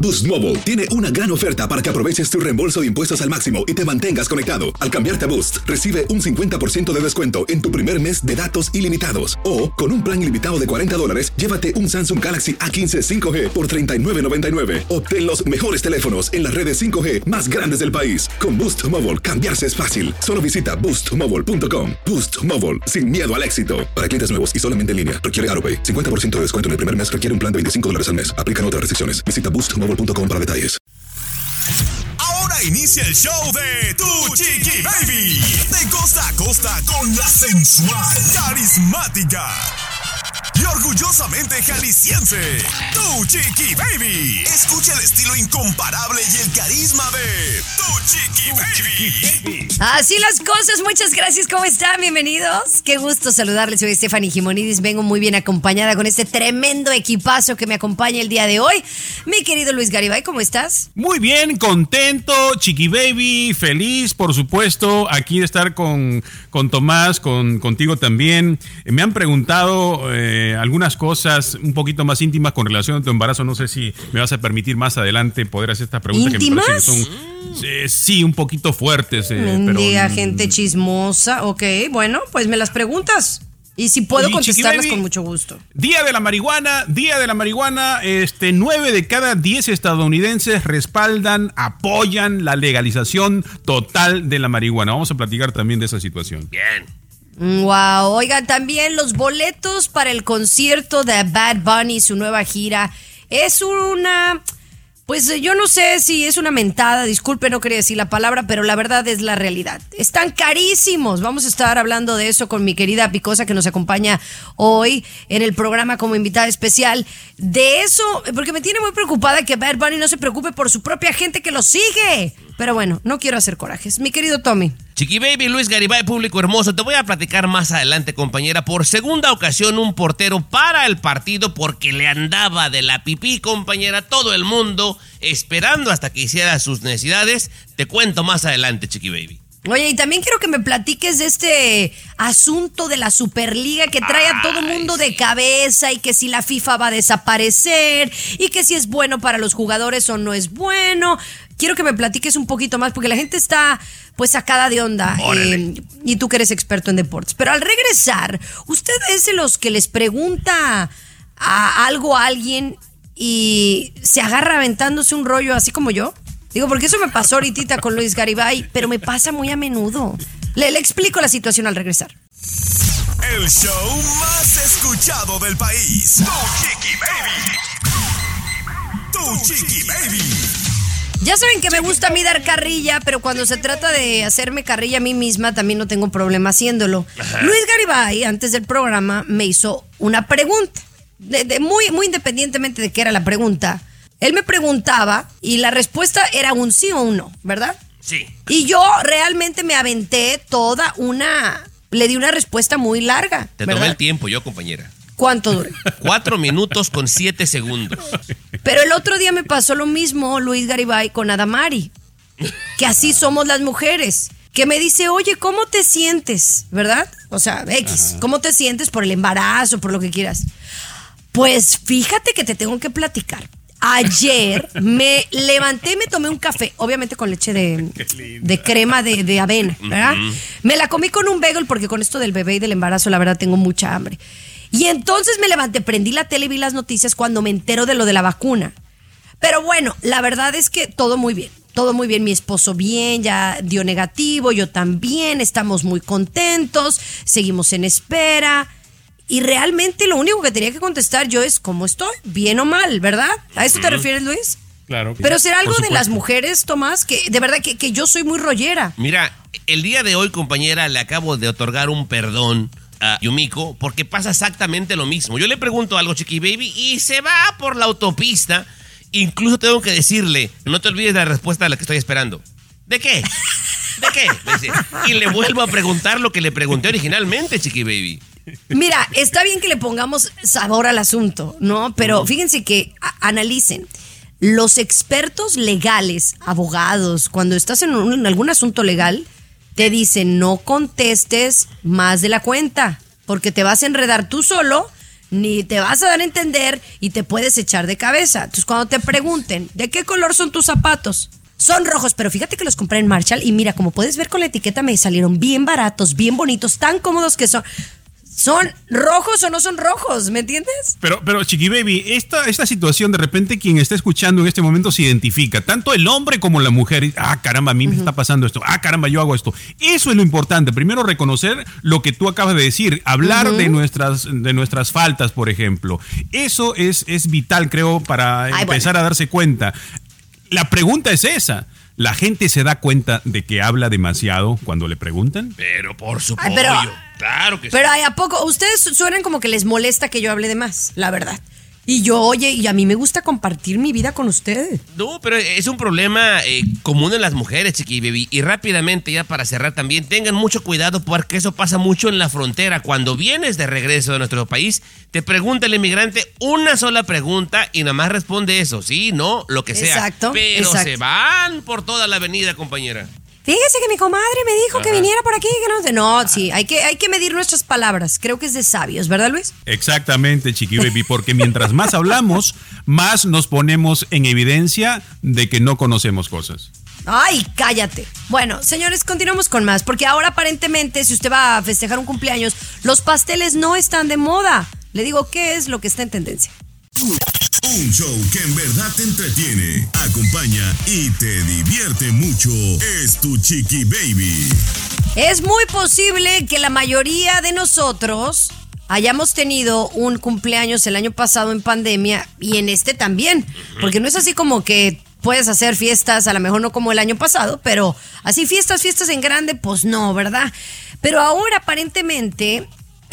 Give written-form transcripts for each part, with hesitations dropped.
Boost Mobile tiene una gran oferta para que aproveches tu reembolso de impuestos al máximo y te mantengas conectado. Al cambiarte a Boost, recibe un 50% de descuento en tu primer mes de datos ilimitados. O, con un plan ilimitado de $40, llévate un Samsung Galaxy A15 5G por $39.99. Obtén los mejores teléfonos en las redes 5G más grandes del país. Con Boost Mobile, cambiarse es fácil. Solo visita boostmobile.com. Boost Mobile, sin miedo al éxito. Para clientes nuevos y solamente en línea, requiere AutoPay. 50% de descuento en el primer mes requiere un plan de $25 al mes. Aplican otras restricciones. Visita boostmobile.com para detalles. Ahora inicia el show de Tu Chiqui Baby. De costa a costa con la sensual, carismática y orgullosamente jalisciense, Tu Chiqui Baby. Escucha el estilo incomparable y el carisma de Tu Chiqui Baby. Así las cosas, muchas gracias, ¿cómo están? Bienvenidos. Qué gusto saludarles, soy Stephanie Gimonidis, vengo muy bien acompañada con este tremendo equipazo que me acompaña el día de hoy. Mi querido Luis Garibay, ¿cómo estás? Muy bien, contento, Chiqui Baby, feliz, por supuesto, aquí de estar con Tomás, contigo también. Me han preguntado algunas cosas un poquito más íntimas con relación a tu embarazo. No sé si me vas a permitir más adelante poder hacer estas preguntas. ¿Íntimas? Que me parecen que son, sí, un poquito fuertes. Mendiga gente chismosa. Ok, bueno, pues me las preguntas. Y si puedo contestarlas Baby, con mucho gusto. Día de la marihuana. 9 de cada 10 estadounidenses respaldan, apoyan la legalización total de la marihuana. Vamos a platicar también de esa situación. Bien. Wow, oigan, también los boletos para el concierto de Bad Bunny, su nueva gira, es una... Pues yo no sé si es una mentada, disculpe, no quería decir la palabra, pero la verdad es la realidad. Están carísimos. Vamos a estar hablando de eso con mi querida Picosa, que nos acompaña hoy en el programa como invitada especial. De eso, porque me tiene muy preocupada que Bad Bunny no se preocupe por su propia gente que lo sigue. Pero bueno, no quiero hacer corajes. Mi querido Tommy. Chiqui Baby, Luis Garibay, público hermoso, te voy a platicar más adelante, compañera. Por segunda ocasión, un portero para el partido porque le andaba de la pipí, compañera. Todo el mundo esperando hasta que hiciera sus necesidades. Te cuento más adelante, Chiqui Baby. Oye, y también quiero que me platiques de este asunto de la Superliga que trae a todo mundo de cabeza, y que si la FIFA va a desaparecer y que si es bueno para los jugadores o no es bueno. Quiero que me platiques un poquito más porque la gente está pues sacada de onda y tú que eres experto en deportes. Pero al regresar, ¿usted es de los que les pregunta algo a alguien y se agarra aventándose un rollo así como yo? Digo, porque eso me pasó ahorita con Luis Garibay, pero me pasa muy a menudo. Le explico la situación al regresar. El show más escuchado del país. Tu Chiqui Baby. Tu Chiqui Baby. Ya saben que me gusta a mí dar carrilla, pero cuando se trata de hacerme carrilla a mí misma, también no tengo problema haciéndolo. Ajá. Luis Garibay, antes del programa, me hizo una pregunta. Muy independientemente de qué era la pregunta. Él me preguntaba y la respuesta era un sí o un no, ¿verdad? Sí. Y yo realmente me aventé le di una respuesta muy larga. Te tomé el tiempo yo, compañera. ¿Cuánto dura? 4 minutos con 7 segundos. Pero el otro día me pasó lo mismo, Luis Garibay, con Adamari. Que así somos las mujeres. Que me dice, oye, ¿cómo te sientes? ¿Verdad? O sea, X. ¿Cómo te sientes por el embarazo, por lo que quieras? Pues fíjate que te tengo que platicar. Ayer me levanté y me tomé un café, obviamente con leche de crema de avena, ¿verdad? Me la comí con un bagel porque con esto del bebé y del embarazo, la verdad, tengo mucha hambre. Y entonces me levanté, prendí la tele y vi las noticias cuando me entero de lo de la vacuna. Pero bueno, la verdad es que todo muy bien. Todo muy bien, mi esposo bien, ya dio negativo, yo también, estamos muy contentos, seguimos en espera. Y realmente lo único que tenía que contestar yo es ¿cómo estoy? ¿Bien o mal? ¿Verdad? ¿A eso te refieres, Luis? Claro. Pero será algo de las mujeres, Tomás, que de verdad que yo soy muy rollera. Mira, el día de hoy, compañera, le acabo de otorgar un perdón a Yumiko porque pasa exactamente lo mismo. Yo le pregunto algo, Chiqui Baby, y se va por la autopista. Incluso tengo que decirle, no te olvides de la respuesta a la que estoy esperando. ¿De qué? ¿De qué? Le dice. Y le vuelvo a preguntar lo que le pregunté originalmente, Chiqui Baby. Mira, está bien que le pongamos sabor al asunto, ¿no? Pero fíjense que analicen. Los expertos legales, abogados, cuando estás en algún asunto legal, te dicen no contestes más de la cuenta, porque te vas a enredar tú solo, ni te vas a dar a entender y te puedes echar de cabeza. Entonces, cuando te pregunten, ¿de qué color son tus zapatos? Son rojos, pero fíjate que los compré en Marshall y mira, como puedes ver con la etiqueta, me salieron bien baratos, bien bonitos, tan cómodos que son. ¿Son rojos o no son rojos? ¿Me entiendes? Pero Chiqui Baby, esta situación, de repente quien está escuchando en este momento se identifica, tanto el hombre como la mujer. Ah, caramba, a mí me está pasando esto. Ah, caramba, yo hago esto. Eso es lo importante. Primero, reconocer lo que tú acabas de decir. Hablar de nuestras faltas, por ejemplo. Eso es vital, creo, para empezar a darse cuenta. La pregunta es esa. ¿La gente se da cuenta de que habla demasiado cuando le preguntan? Pero por supuesto. Claro que sí. Pero ¿a poco? Ustedes suenan como que les molesta que yo hable de más, la verdad. Y yo, oye, y a mí me gusta compartir mi vida con ustedes. No, pero es un problema común en las mujeres, Chiqui Baby. Y rápidamente, ya para cerrar también, tengan mucho cuidado porque eso pasa mucho en la frontera. Cuando vienes de regreso de nuestro país, te pregunta el inmigrante una sola pregunta y nada más responde eso, sí, no, lo que sea. Exacto. Pero se van por toda la avenida, compañera. Fíjese que mi comadre me dijo que viniera por aquí. Que no, sí, hay que medir nuestras palabras. Creo que es de sabios, ¿verdad, Luis? Exactamente, Chiqui Baby, porque mientras más hablamos, más nos ponemos en evidencia de que no conocemos cosas. Ay, cállate. Bueno, señores, continuamos con más, porque ahora aparentemente, si usted va a festejar un cumpleaños, los pasteles no están de moda. Le digo, ¿qué es lo que está en tendencia? Un show que en verdad te entretiene, acompaña y te divierte mucho. Es tu Chiqui Baby. Es muy posible que la mayoría de nosotros hayamos tenido un cumpleaños el año pasado en pandemia y en este también, porque no es así como que puedes hacer fiestas, a lo mejor no como el año pasado, pero así fiestas en grande, pues no, ¿verdad? Pero ahora aparentemente,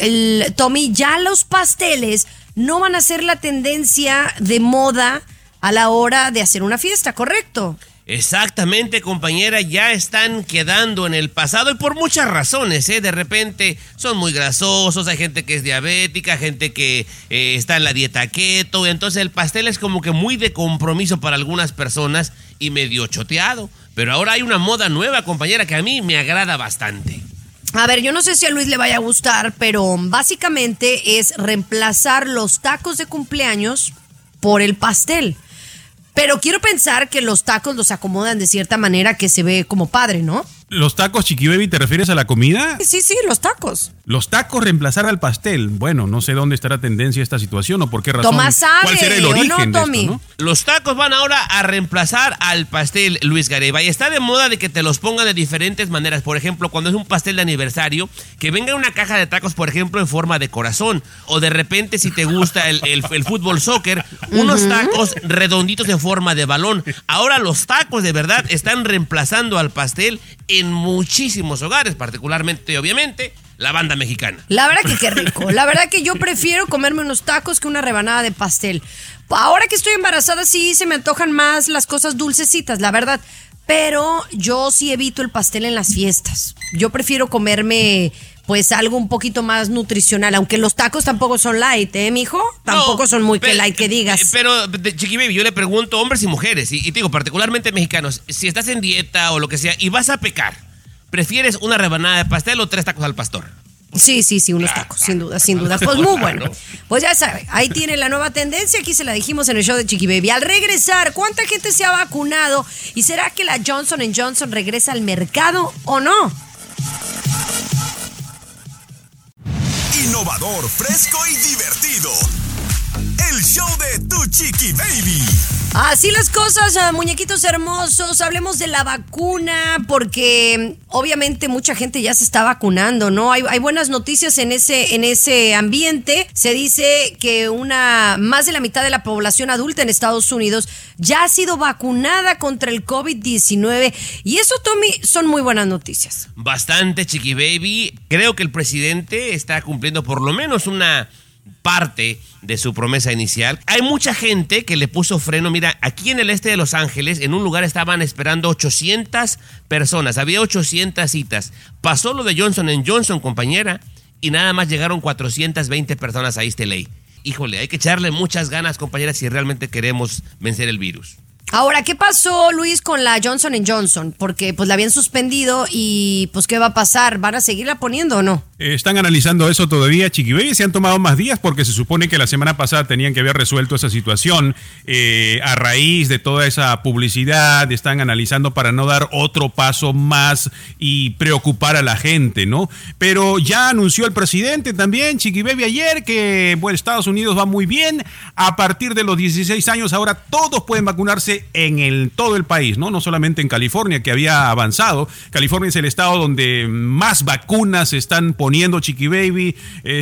Tommy, ya los pasteles no van a ser la tendencia de moda a la hora de hacer una fiesta, ¿correcto? Exactamente, compañera, ya están quedando en el pasado y por muchas razones, ¿eh? De repente son muy grasosos, hay gente que es diabética, gente que está en la dieta keto, entonces el pastel es como que muy de compromiso para algunas personas y medio choteado. Pero ahora hay una moda nueva, compañera, que a mí me agrada bastante. A ver, yo no sé si a Luis le vaya a gustar, pero básicamente es reemplazar los tacos de cumpleaños por el pastel. Pero quiero pensar que los tacos los acomodan de cierta manera que se ve como padre, ¿no? ¿Los tacos, Chiqui Baby, te refieres a la comida? Sí, los tacos. Los tacos reemplazar al pastel. Bueno, no sé dónde estará tendencia esta situación o por qué razón. Tomás sabe, ¿cuál será el origen ¿o no, Tommy? de esto, no? Los tacos van ahora a reemplazar al pastel, Luis Garibay. Está de moda de que te los pongan de diferentes maneras. Por ejemplo, cuando es un pastel de aniversario, que venga una caja de tacos, por ejemplo, en forma de corazón. O de repente, si te gusta el fútbol soccer, unos tacos redonditos en forma de balón. Ahora los tacos de verdad están reemplazando al pastel en muchísimos hogares, particularmente, obviamente, la banda mexicana. La verdad que qué rico. La verdad que yo prefiero comerme unos tacos que una rebanada de pastel. Ahora que estoy embarazada sí se me antojan más las cosas dulcecitas, la verdad. Pero yo sí evito el pastel en las fiestas. Yo prefiero comerme pues algo un poquito más nutricional, aunque los tacos tampoco son light, ¿eh, mijo? Tampoco son muy que light que digas. Pero, Chiqui Baby, yo le pregunto hombres y mujeres, y te digo, particularmente mexicanos, si estás en dieta o lo que sea y vas a pecar, ¿prefieres una rebanada de pastel o 3 tacos al pastor? Sí, unos tacos, sin duda. Pues muy bueno. Pues ya saben, ahí tiene la nueva tendencia, aquí se la dijimos en el show de Chiqui Baby. Al regresar, ¿cuánta gente se ha vacunado? ¿Y será que la Johnson & Johnson regresa al mercado o no? Innovador, fresco y divertido. El show de tu Chiqui Baby. Así las cosas, muñequitos hermosos. Hablemos de la vacuna, porque obviamente mucha gente ya se está vacunando, ¿no? Hay buenas noticias en ese ambiente. Se dice que más de la mitad de la población adulta en Estados Unidos ya ha sido vacunada contra el COVID-19. Y eso, Tommy, son muy buenas noticias. Bastante, Chiqui Baby. Creo que el presidente está cumpliendo por lo menos una parte de su promesa inicial. Hay mucha gente que le puso freno. Mira, aquí en el este de Los Ángeles, en un lugar estaban esperando 800 personas. Había 800 citas. Pasó lo de Johnson & Johnson, compañera, y nada más llegaron 420 personas a East LA. Híjole, hay que echarle muchas ganas, compañera, si realmente queremos vencer el virus. Ahora, ¿qué pasó, Luis, con la Johnson & Johnson? Porque pues la habían suspendido y pues ¿qué va a pasar? ¿Van a seguirla poniendo o no? Están analizando eso todavía, Chiqui Baby. Se han tomado más días porque se supone que la semana pasada tenían que haber resuelto esa situación a raíz de toda esa publicidad. Están analizando para no dar otro paso más y preocupar a la gente, ¿no? Pero ya anunció el presidente también, Chiqui Baby, ayer que bueno, Estados Unidos va muy bien. A partir de los 16 años ahora todos pueden vacunarse en todo el país, ¿no? No solamente en California, que había avanzado. California es el estado donde más vacunas están poniendo, Chiqui Baby.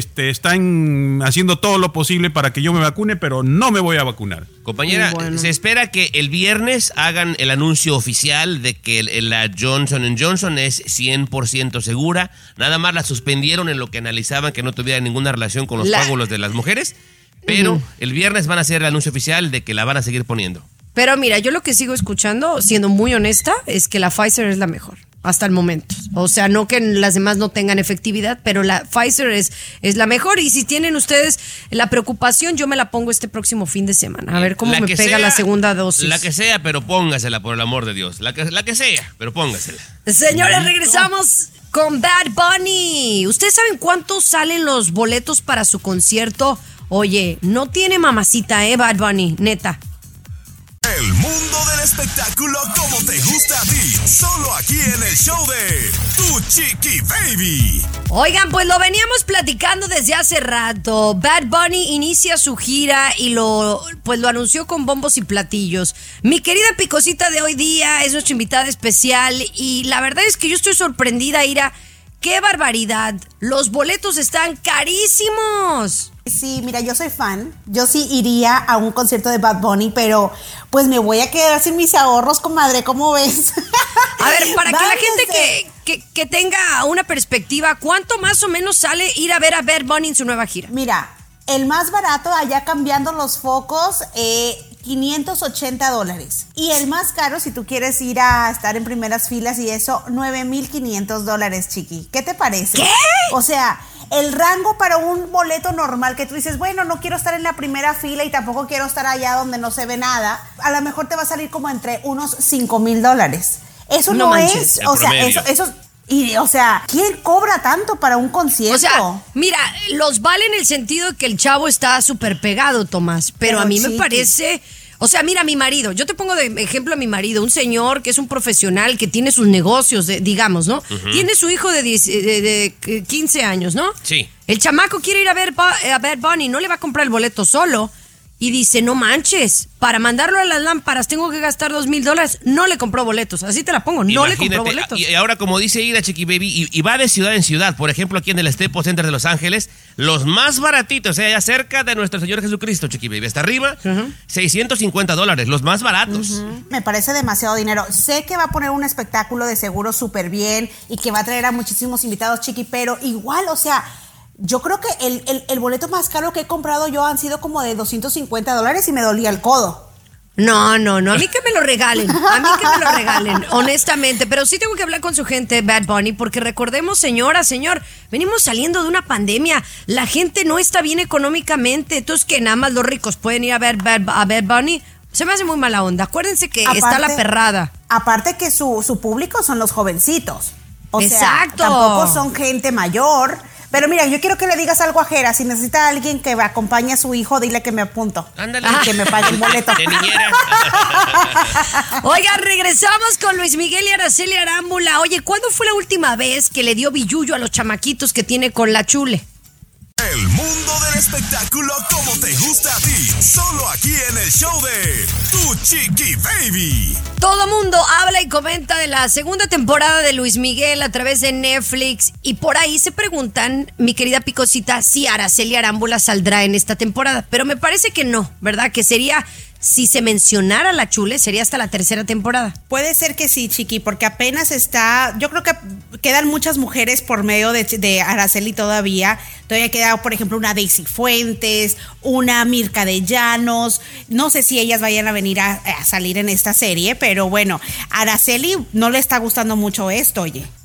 Están haciendo todo lo posible para que yo me vacune, pero no me voy a vacunar. Compañera, se espera que el viernes hagan el anuncio oficial de que la Johnson & Johnson es 100% segura. Nada más la suspendieron en lo que analizaban que no tuviera ninguna relación con los coágulos de las mujeres. Pero el viernes van a hacer el anuncio oficial de que la van a seguir poniendo. Pero mira, yo lo que sigo escuchando, siendo muy honesta, es que la Pfizer es la mejor. Hasta el momento. O sea, no que las demás no tengan efectividad, pero la Pfizer es la mejor. Y si tienen ustedes la preocupación, yo me la pongo este próximo fin de semana. A ver cómo me pega la segunda dosis. La que sea, pero póngasela, por el amor de Dios. La que sea, pero póngasela. Señores, regresamos con Bad Bunny. ¿Ustedes saben cuánto salen los boletos para su concierto? Oye, no tiene mamacita, Bad Bunny, neta. El mundo del espectáculo como te gusta a ti, solo aquí en el show de Tu Chiqui Baby. Oigan, pues lo veníamos platicando desde hace rato. Bad Bunny inicia su gira y lo anunció con bombos y platillos. Mi querida Picosita de hoy día es nuestra invitada especial y la verdad es que yo estoy sorprendida, Ira. ¡Qué barbaridad! Los boletos están carísimos. Sí, mira, yo soy fan. Yo sí iría a un concierto de Bad Bunny, pero pues me voy a quedar sin mis ahorros, comadre. ¿Cómo ves? A ver, para que la gente que tenga una perspectiva, ¿cuánto más o menos sale ir a ver a Bad Bunny en su nueva gira? Mira, el más barato, allá cambiando los focos, $580. Y el más caro, si tú quieres ir a estar en primeras filas y eso, $9,500, Chiqui. ¿Qué te parece? ¿Qué? O sea, el rango para un boleto normal que tú dices, bueno, no quiero estar en la primera fila y tampoco quiero estar allá donde no se ve nada, a lo mejor te va a salir como entre unos $5,000. Eso no manches, es, o sea, eso y, o sea, ¿quién cobra tanto para un concierto? O sea, mira, los vale en el sentido de que el chavo está súper pegado, Tomás, pero a mí me parece... O sea, mira, mi marido, yo te pongo de ejemplo a mi marido, un señor que es un profesional, que tiene sus negocios, digamos, ¿no? Tiene su hijo de 15 años, ¿no? Sí. El chamaco quiere ir a ver Bad Bunny, no le va a comprar el boleto solo. Y dice, no manches, para mandarlo a las lámparas tengo que gastar $2,000. No le compró boletos, así te la pongo, no le compró boletos. Y ahora, como dice Ira, Chiqui Baby, y va de ciudad en ciudad. Por ejemplo, aquí en el Staples Center de Los Ángeles, los más baratitos, allá cerca de nuestro Señor Jesucristo, Chiqui Baby, hasta arriba, $650, los más baratos. Me parece demasiado dinero. Sé que va a poner un espectáculo de seguro súper bien y que va a traer a muchísimos invitados, Chiqui, pero igual, o sea... Yo creo que el boleto más caro que he comprado yo han sido como de $250 y me dolía el codo. No, a mí que me lo regalen, honestamente, pero sí tengo que hablar con su gente, Bad Bunny, porque recordemos, señor, venimos saliendo de una pandemia, la gente no está bien económicamente, entonces que nada más los ricos pueden ir a ver a Bad Bunny, se me hace muy mala onda, acuérdense que está la perrada. Aparte que su público son los jovencitos, o Exacto. sea, tampoco son gente mayor. Pero mira, yo quiero que le digas algo a Jera. Si necesita a alguien que me acompañe a su hijo, dile que me apunto. Ándale. Y que me pague el boleto. De niñera. Oiga, regresamos con Luis Miguel y Araceli Arámbula. Oye, ¿cuándo fue la última vez que le dio billullo a los chamaquitos que tiene con la chule? El mundo del espectáculo como te gusta a ti, solo aquí en el show de Tu Chiqui Baby. Todo mundo habla y comenta de la segunda temporada de Luis Miguel a través de Netflix y por ahí se preguntan, mi querida Picosita, si Araceli Arámbula saldrá en esta temporada, pero me parece que no, ¿verdad? Que sería... Si se mencionara la chule, sería hasta la tercera temporada. Puede ser que sí, Chiqui, porque apenas está... Yo creo que quedan muchas mujeres por medio de Araceli todavía. Todavía queda, por ejemplo, una Daisy Fuentes, una Mirka de Llanos. No sé si ellas vayan a venir a salir en esta serie, pero bueno, a Araceli no le está gustando mucho esto, oye.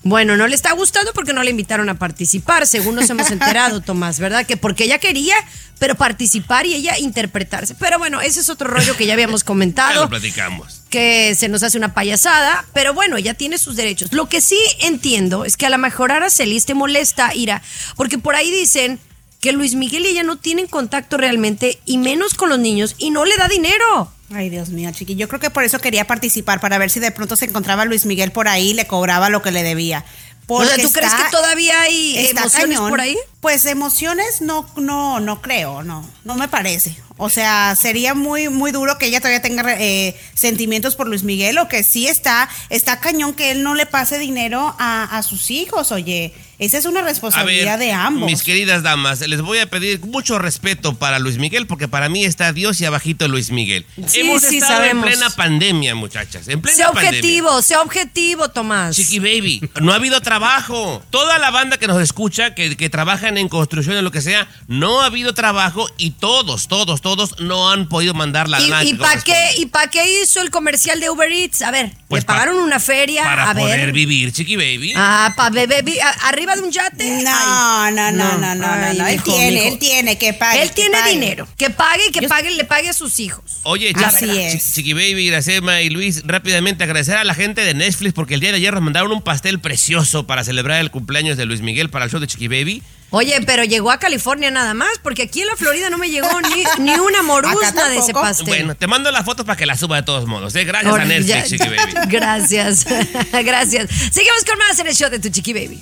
Bueno, no le está gustando porque no le invitaron a participar, según nos hemos enterado, Tomás, ¿verdad? Que porque ella quería, pero participar y ella interpretarse. Pero bueno, ese es otro rollo que ya habíamos comentado. Ya lo platicamos. Que se nos hace una payasada, pero bueno, ella tiene sus derechos. Lo que sí entiendo es que a lo mejor Araceli te molesta, Ira, porque por ahí dicen que Luis Miguel y ella no tienen contacto realmente, y menos con los niños, y no le da dinero. Ay, Dios mío, chiqui. Yo creo que por eso quería participar, para ver si de pronto se encontraba Luis Miguel por ahí y le cobraba lo que le debía. O sea, ¿tú crees que todavía hay emociones por ahí? Pues emociones no creo, no me parece. O sea, sería muy, muy duro que ella todavía tenga sentimientos por Luis Miguel, o que sí está cañón que él no le pase dinero a sus hijos, oye. Esa es una responsabilidad de ambos. Mis queridas damas, les voy a pedir mucho respeto para Luis Miguel, porque para mí está Dios y abajito Luis Miguel. Sí, Hemos sí, estado sabemos. en plena pandemia, muchachas. En plena Sea objetivo, Tomás. Chiqui Baby, no ha habido trabajo. Toda la banda que nos escucha, que trabajan en construcción o lo que sea, no ha habido trabajo, y todos no han podido mandar la lana. ¿Y para qué hizo el comercial de Uber Eats? A ver, Pues le pagaron una feria. Para a poder ver. vivir, Chiqui Baby. Para beber arriba de un yate. No. Ay, Él tiene que pagar. Él tiene dinero. Que pague y le pague a sus hijos. Oye, Así es. Chiqui Baby, Iracema y Luis, rápidamente agradecer a la gente de Netflix, porque el día de ayer nos mandaron un pastel precioso para celebrar el cumpleaños de Luis Miguel para el show de Chiqui Baby. Oye, pero llegó a California nada más, porque aquí en la Florida no me llegó ni una moruzna de ese pastel. Bueno, te mando las fotos para que las suba de todos modos. Gracias a Netflix, Chiqui Baby. Gracias. Seguimos con más en el show de tu Chiqui Baby.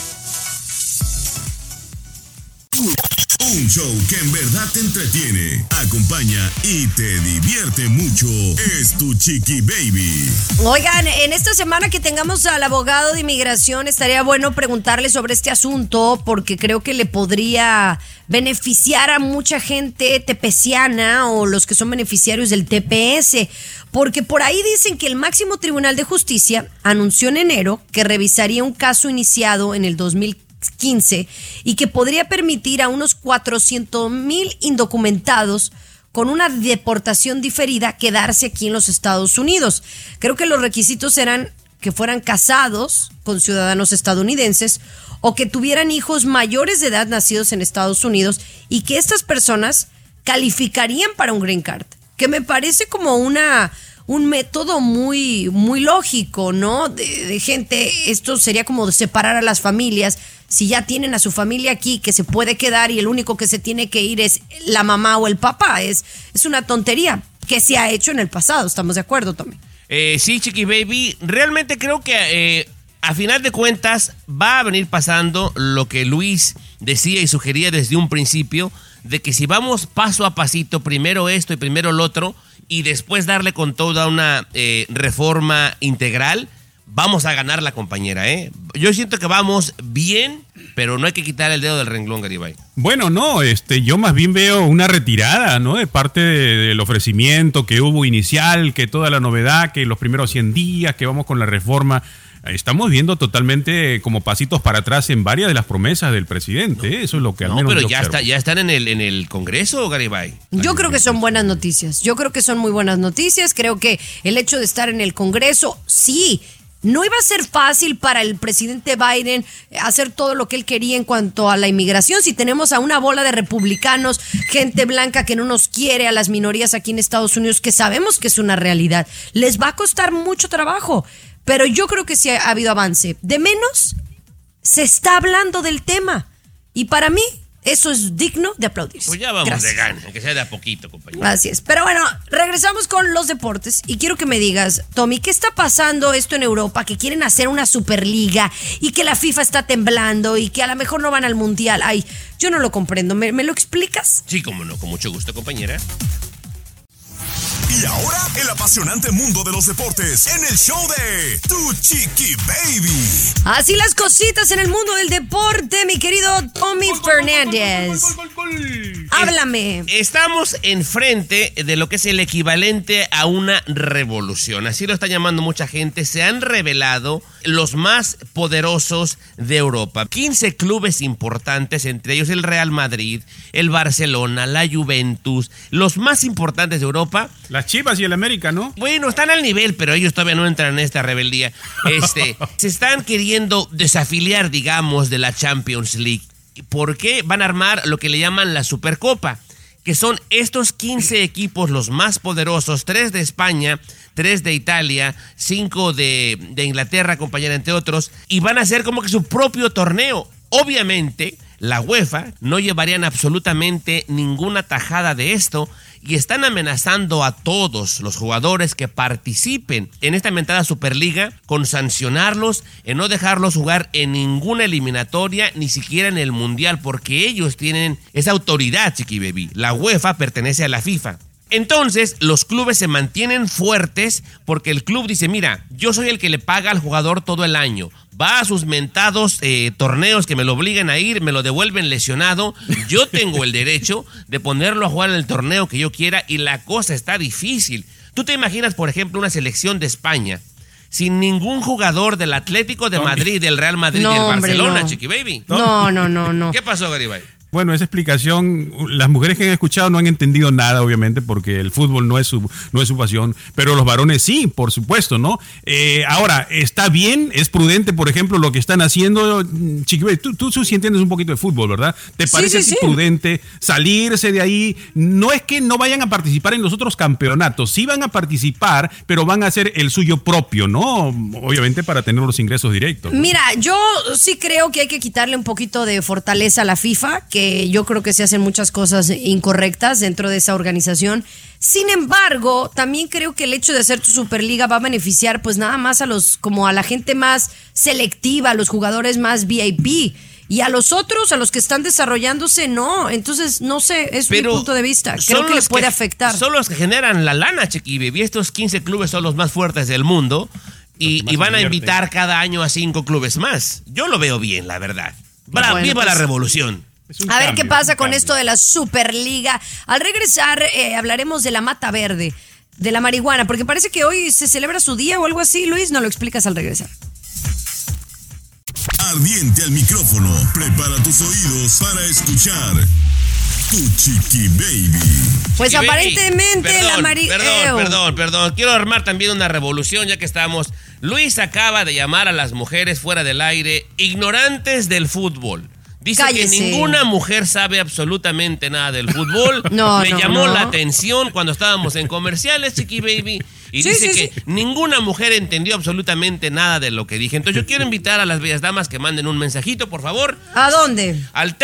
Un show que en verdad te entretiene, acompaña y te divierte mucho. Es tu Chiqui Baby. Oigan, en esta semana que tengamos al abogado de inmigración, estaría bueno preguntarle sobre este asunto, porque creo que le podría beneficiar a mucha gente tepeciana o los que son beneficiarios del TPS, porque por ahí dicen que el máximo tribunal de justicia anunció en enero que revisaría un caso iniciado en el 2015 y que podría permitir a unos 400,000 indocumentados con una deportación diferida quedarse aquí en los Estados Unidos. Creo que los requisitos eran que fueran casados con ciudadanos estadounidenses o que tuvieran hijos mayores de edad nacidos en Estados Unidos, y que estas personas calificarían para un green card, que me parece como un método muy, muy lógico, ¿no? De gente, esto sería como separar a las familias. Si ya tienen a su familia aquí que se puede quedar y el único que se tiene que ir es la mamá o el papá, es una tontería que se ha hecho en el pasado. ¿Estamos de acuerdo, Tommy? Sí, Chiqui Baby, realmente creo que a final de cuentas va a venir pasando lo que Luis decía y sugería desde un principio, de que si vamos paso a pasito, primero esto y primero lo otro, y después darle con toda una reforma integral, vamos a ganar la compañera, ¿eh? Yo siento que vamos bien, pero no hay que quitar el dedo del renglón, Garibay. Bueno, no, yo más bien veo una retirada, ¿no? De parte del ofrecimiento que hubo inicial, que toda la novedad, que los primeros 100 días, que vamos con la reforma. Estamos viendo totalmente como pasitos para atrás en varias de las promesas del presidente, ¿eh? Eso es lo que al menos pero yo observo. ya están en el Congreso, Garibay. Yo creo que son buenas noticias. Yo creo que son muy buenas noticias. Creo que el hecho de estar en el Congreso, sí, no iba a ser fácil para el presidente Biden hacer todo lo que él quería en cuanto a la inmigración. Si tenemos a una bola de republicanos, gente blanca que no nos quiere, a las minorías aquí en Estados Unidos, que sabemos que es una realidad, les va a costar mucho trabajo. Pero yo creo que sí ha habido avance. De menos, se está hablando del tema. Y para mí, eso es digno de aplaudirse. Pues ya vamos. Gracias. De gana, que sea de a poquito, compañero. Así es. Pero bueno, regresamos con los deportes. Y quiero que me digas, Tommy, ¿qué está pasando esto en Europa? Que quieren hacer una superliga y que la FIFA está temblando y que a lo mejor no van al Mundial. Ay, yo no lo comprendo. ¿Me lo explicas? Sí, cómo no, con mucho gusto, compañera. Y ahora, el apasionante mundo de los deportes en el show de Tu Chiqui Baby. Así las cositas en el mundo del deporte, mi querido Tommy Fernández. Háblame. Estamos enfrente de lo que es el equivalente a una revolución. Así lo está llamando mucha gente. Se han revelado los más poderosos de Europa. 15 clubes importantes, entre ellos el Real Madrid, el Barcelona, la Juventus, los más importantes de Europa. Las Chivas y el América, ¿no? Bueno, están al nivel, pero ellos todavía no entran en esta rebeldía. Se están queriendo desafiliar, digamos, de la Champions League. ¿Por qué? Van a armar lo que le llaman la Supercopa, que son estos 15 equipos los más poderosos, 3 de España, 3 de Italia, 5 de Inglaterra, compañera, entre otros, y van a hacer como que su propio torneo. Obviamente, la UEFA no llevarían absolutamente ninguna tajada de esto y están amenazando a todos los jugadores que participen en esta mentada Superliga con sancionarlos, en no dejarlos jugar en ninguna eliminatoria, ni siquiera en el Mundial, porque ellos tienen esa autoridad, Chiqui Baby. La UEFA pertenece a la FIFA. Entonces, los clubes se mantienen fuertes porque el club dice, mira, yo soy el que le paga al jugador todo el año. Va a sus mentados torneos que me lo obligan a ir, me lo devuelven lesionado. Yo tengo el derecho de ponerlo a jugar en el torneo que yo quiera y la cosa está difícil. ¿Tú te imaginas, por ejemplo, una selección de España sin ningún jugador del Atlético de Madrid, del Real Madrid, del Barcelona, no. Chiqui Baby? No. ¿Qué pasó, Garibay? Bueno, esa explicación, las mujeres que han escuchado no han entendido nada, obviamente, porque el fútbol no es su pasión, pero los varones sí, por supuesto, ¿no? Ahora, está bien, es prudente, por ejemplo, lo que están haciendo. Chiqui, tú sí entiendes un poquito de fútbol, ¿verdad? ¿Te parece así prudente salirse de ahí? No es que no vayan a participar en los otros campeonatos, sí van a participar, pero van a hacer el suyo propio, ¿no? Obviamente para tener los ingresos directos, ¿no? Mira, yo sí creo que hay que quitarle un poquito de fortaleza a la FIFA, que yo creo que se hacen muchas cosas incorrectas dentro de esa organización. Sin embargo, también creo que el hecho de hacer tu Superliga va a beneficiar pues nada más a la gente más selectiva, a los jugadores más VIP. Y a los otros, a los que están desarrollándose, no. Entonces, no sé, es mi punto de vista. Creo que les puede afectar. Son los que generan la lana, Chiqui Baby. Estos 15 clubes son los más fuertes del mundo y van a invitar cada año a 5 clubes más. Yo lo veo bien, la verdad. Bueno, ¡viva la revolución! A ver qué pasa con esto de la Superliga. Al regresar hablaremos de la mata verde, de la marihuana, porque parece que hoy se celebra su día o algo así. Luis, nos lo explicas al regresar. Ardiente al micrófono, prepara tus oídos para escuchar Tu Chiqui Baby. Pues Chiqui aparentemente Baby. la marihuana. Perdón. Quiero armar también una revolución ya que estamos. Luis acaba de llamar a las mujeres fuera del aire ignorantes del fútbol. Dice Cállese. Que ninguna mujer sabe absolutamente nada del fútbol. Me llamó la atención cuando estábamos en comerciales, Chiqui Baby. Y dice que ninguna mujer entendió absolutamente nada de lo que dije. Entonces yo quiero invitar a las bellas damas que manden un mensajito, por favor. ¿A dónde? Al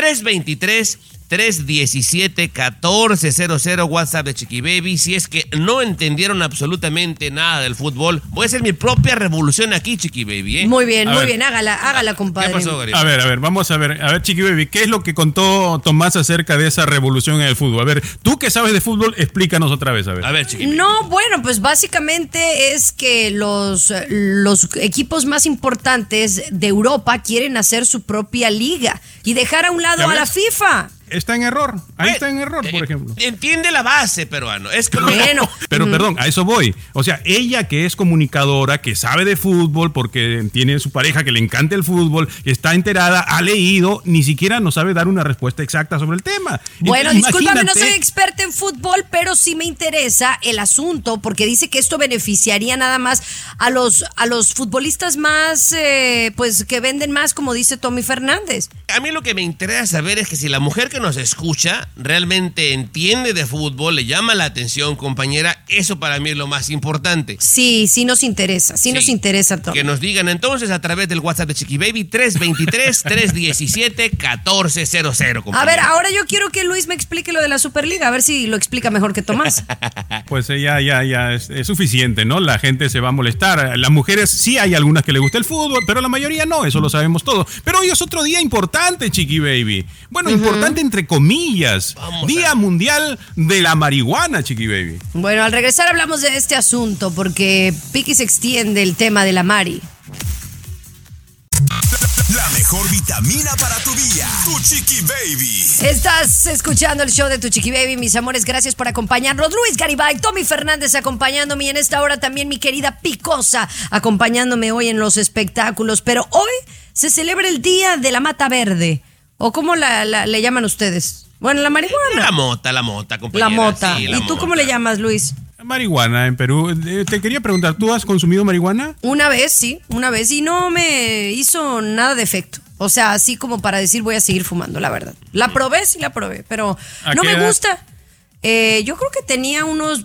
323-317-1400 WhatsApp de Chiqui Baby. Si es que no entendieron absolutamente nada del fútbol, voy a hacer mi propia revolución aquí, Chiqui Baby, ¿eh? Muy bien, hágala, compadre. ¿Qué pasó, Gary? A ver, vamos a ver, Chiqui Baby, ¿qué es lo que contó Tomás acerca de esa revolución en el fútbol? A ver, tú que sabes de fútbol, explícanos otra vez, a ver. Chiqui Baby. No, bueno, pues básicamente es que los equipos más importantes de Europa quieren hacer su propia liga y dejar a un lado a la FIFA. Está en error. Ahí está en error, por ejemplo. Entiende la base, peruano. Es como... Bueno. Pero perdón, a eso voy. O sea, ella que es comunicadora, que sabe de fútbol, porque tiene su pareja que le encanta el fútbol, está enterada, ha leído, ni siquiera nos sabe dar una respuesta exacta sobre el tema. Bueno, discúlpame, no soy experta en fútbol, pero sí me interesa el asunto, porque dice que esto beneficiaría nada más a los futbolistas más, pues, que venden más, como dice Tommy Fernández. A mí lo que me interesa saber es que si la mujer que nos escucha realmente entiende de fútbol, le llama la atención, compañera, eso para mí es lo más importante. Sí nos interesa, nos interesa todo. Que nos digan entonces a través del WhatsApp de Chiqui Baby 323-317-1400, compañera. A ver, ahora yo quiero que Luis me explique lo de la Superliga, a ver si lo explica mejor que Tomás. Pues ya es suficiente, ¿no? La gente se va a molestar. Las mujeres sí hay algunas que les gusta el fútbol, pero la mayoría no, eso lo sabemos todos. Pero hoy es otro día importante, Chiqui Baby. Bueno, importante entre comillas. Día Mundial de la Marihuana, Chiqui Baby. Bueno, al regresar hablamos de este asunto porque Piqui se extiende el tema de la Mari. La mejor mejor vitamina para tu día. Tu Chiqui Baby. Estás escuchando el show de Tu Chiqui Baby, mis amores. Gracias por acompañarnos. Luis Garibay, Tommy Fernández acompañándome. Y en esta hora también mi querida Picosa acompañándome hoy en los espectáculos. Pero hoy se celebra el Día de la Mata Verde. ¿O cómo le llaman ustedes? Bueno, la marihuana. La mota, compañera. La mota. Sí, ¿Y tú cómo le llamas, Luis? Marihuana en Perú. Te quería preguntar, ¿tú has consumido marihuana? Una vez, sí, una vez. Y no me hizo nada de efecto. O sea, así como para decir voy a seguir fumando, la verdad. La probé, sí la probé, pero no me gusta. Yo creo que tenía unos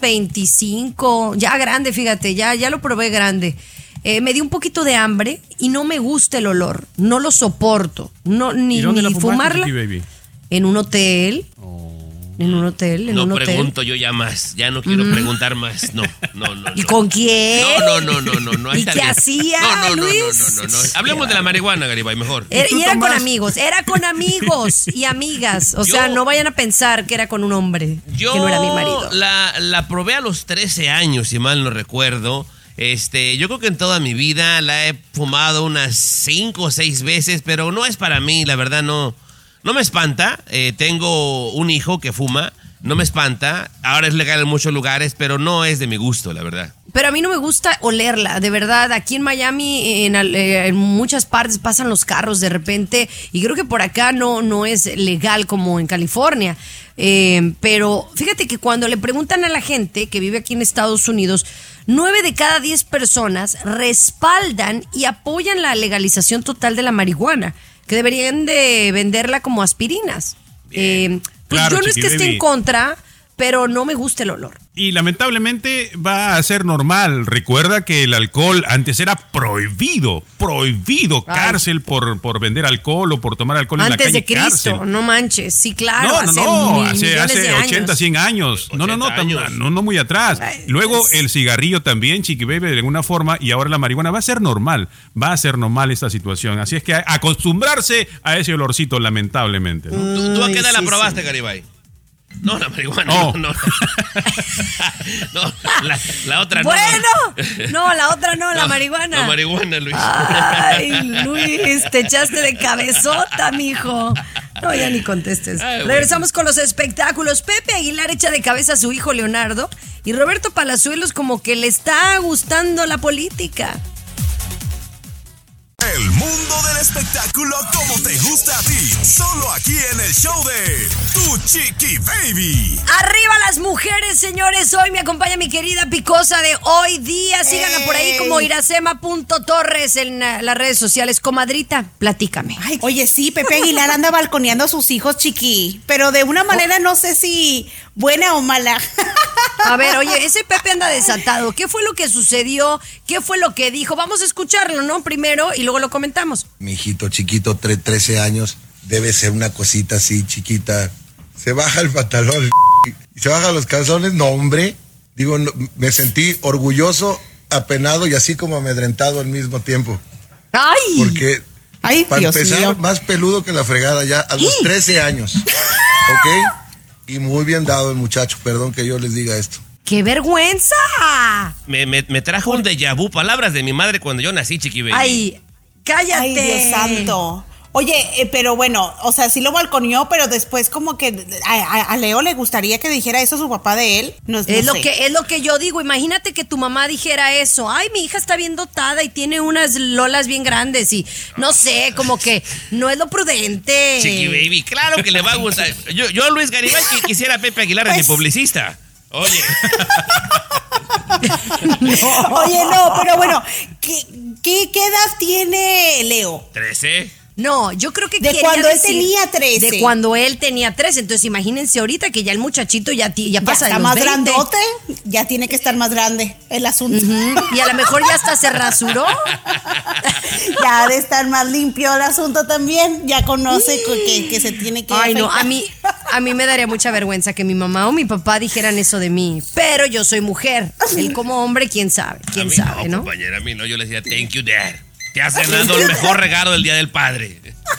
25, ya grande, fíjate, ya lo probé grande. Me dio un poquito de hambre y no me gusta el olor. No lo soporto. No, ni fumarla. Baby? En un hotel. En un hotel, en un hotel. No pregunto yo ya más, ya no quiero preguntar más, no. ¿Y con quién? No. ¿Y qué hacía, Luis? No. Hablemos de la marihuana, Garibay, mejor. Y era con amigos y amigas. O sea, no vayan a pensar que era con un hombre, que no era mi marido. La probé a los 13 años, si mal no recuerdo. Yo creo que en toda mi vida la he fumado unas 5 o 6 veces, pero no es para mí, la verdad no me espanta. Tengo un hijo que fuma, no me espanta. Ahora es legal en muchos lugares, pero no es de mi gusto, la verdad. Pero a mí no me gusta olerla, de verdad. Aquí en Miami, en muchas partes pasan los carros de repente, y creo que por acá no es legal como en California. Pero fíjate que cuando le preguntan a la gente que vive aquí en Estados Unidos, 9 de cada 10 personas respaldan y apoyan la legalización total de la marihuana, que deberían de venderla como aspirinas. Pues claro, yo no es que esté en contra, pero no me gusta el olor. Y lamentablemente va a ser normal. Recuerda que el alcohol antes era prohibido. Cárcel por vender alcohol o por tomar alcohol en la calle. Antes de Cristo, cárcel. No manches. Sí, claro. Hace 80, 100 años. No muy atrás. Luego el cigarrillo también, Chiqui Baby, de alguna forma, y ahora la marihuana. Va a ser normal esta situación. Así es que acostumbrarse a ese olorcito, lamentablemente, ¿no? ¿Tú a qué edad la probaste, Garibay? No, la marihuana, no. La otra no. Bueno, no, la otra no, la marihuana. La marihuana, Luis. Ay, Luis, te echaste de cabezota, mijo. No, ya ni contestes. Regresamos con los espectáculos. Pepe Aguilar echa de cabeza a su hijo Leonardo y Roberto Palazuelos como que le está gustando la política. El mundo del espectáculo como te gusta a ti. Solo aquí en el show de Tu Chiqui Baby. Arriba las mujeres, señores. Hoy me acompaña mi querida Picosa de Hoy Día. Síganla por ahí como Iracema.torres en las redes sociales. Comadrita, platícame. Ay, oye, sí, Pepe Aguilar anda balconeando a sus hijos, Chiqui. Pero de una manera no sé si buena o mala. A ver, oye, ese Pepe anda desatado. ¿Qué fue lo que sucedió? ¿Qué fue lo que dijo? Vamos a escucharlo, ¿no? Primero y luego lo comentamos. Mi hijito chiquito, 13 años, debe ser una cosita así chiquita. Se baja el pantalón y se baja los calzones, no, hombre. Digo, no, me sentí orgulloso, apenado y así como amedrentado al mismo tiempo. ¡Ay! Porque, para Dios empezar, mío, más peludo que la fregada ya a los 13 años. ¿Ok? Y muy bien dado el muchacho, perdón que yo les diga esto. ¡Qué vergüenza! Me trajo un déjà vu, palabras de mi madre cuando yo nací, Chiqui Baby. ¡Ay, cállate! Ay, Dios santo. Oye, pero bueno, o sea, sí lo balconeó, pero después como que a Leo le gustaría que dijera eso a su papá de él. No es lo que yo digo. Imagínate que tu mamá dijera eso. Ay, mi hija está bien dotada y tiene unas lolas bien grandes y no sé, como que no es lo prudente. Chiqui Baby, claro que le va a gustar. Yo Luis Garibay, quisiera a Pepe Aguilar de mi publicista. Oye. Oye, no, pero bueno, ¿qué edad tiene Leo? 13. No, yo creo que de cuando él tenía 13. De cuando él tenía 13. Entonces imagínense ahorita que ya el muchachito ya pasa de los 20. Está más grandote, ya tiene que estar más grande el asunto. Y a lo mejor ya hasta se rasuró. Ya ha de estar más limpio el asunto también. Ya conoce que se tiene que afeitar. No, a mí me daría mucha vergüenza que mi mamá o mi papá dijeran eso de mí. Pero yo soy mujer. Él como hombre, quién sabe, ¿no? Compañera, a mí no, yo le decía, thank you, dad. Te has ganado el mejor regalo del Día del Padre.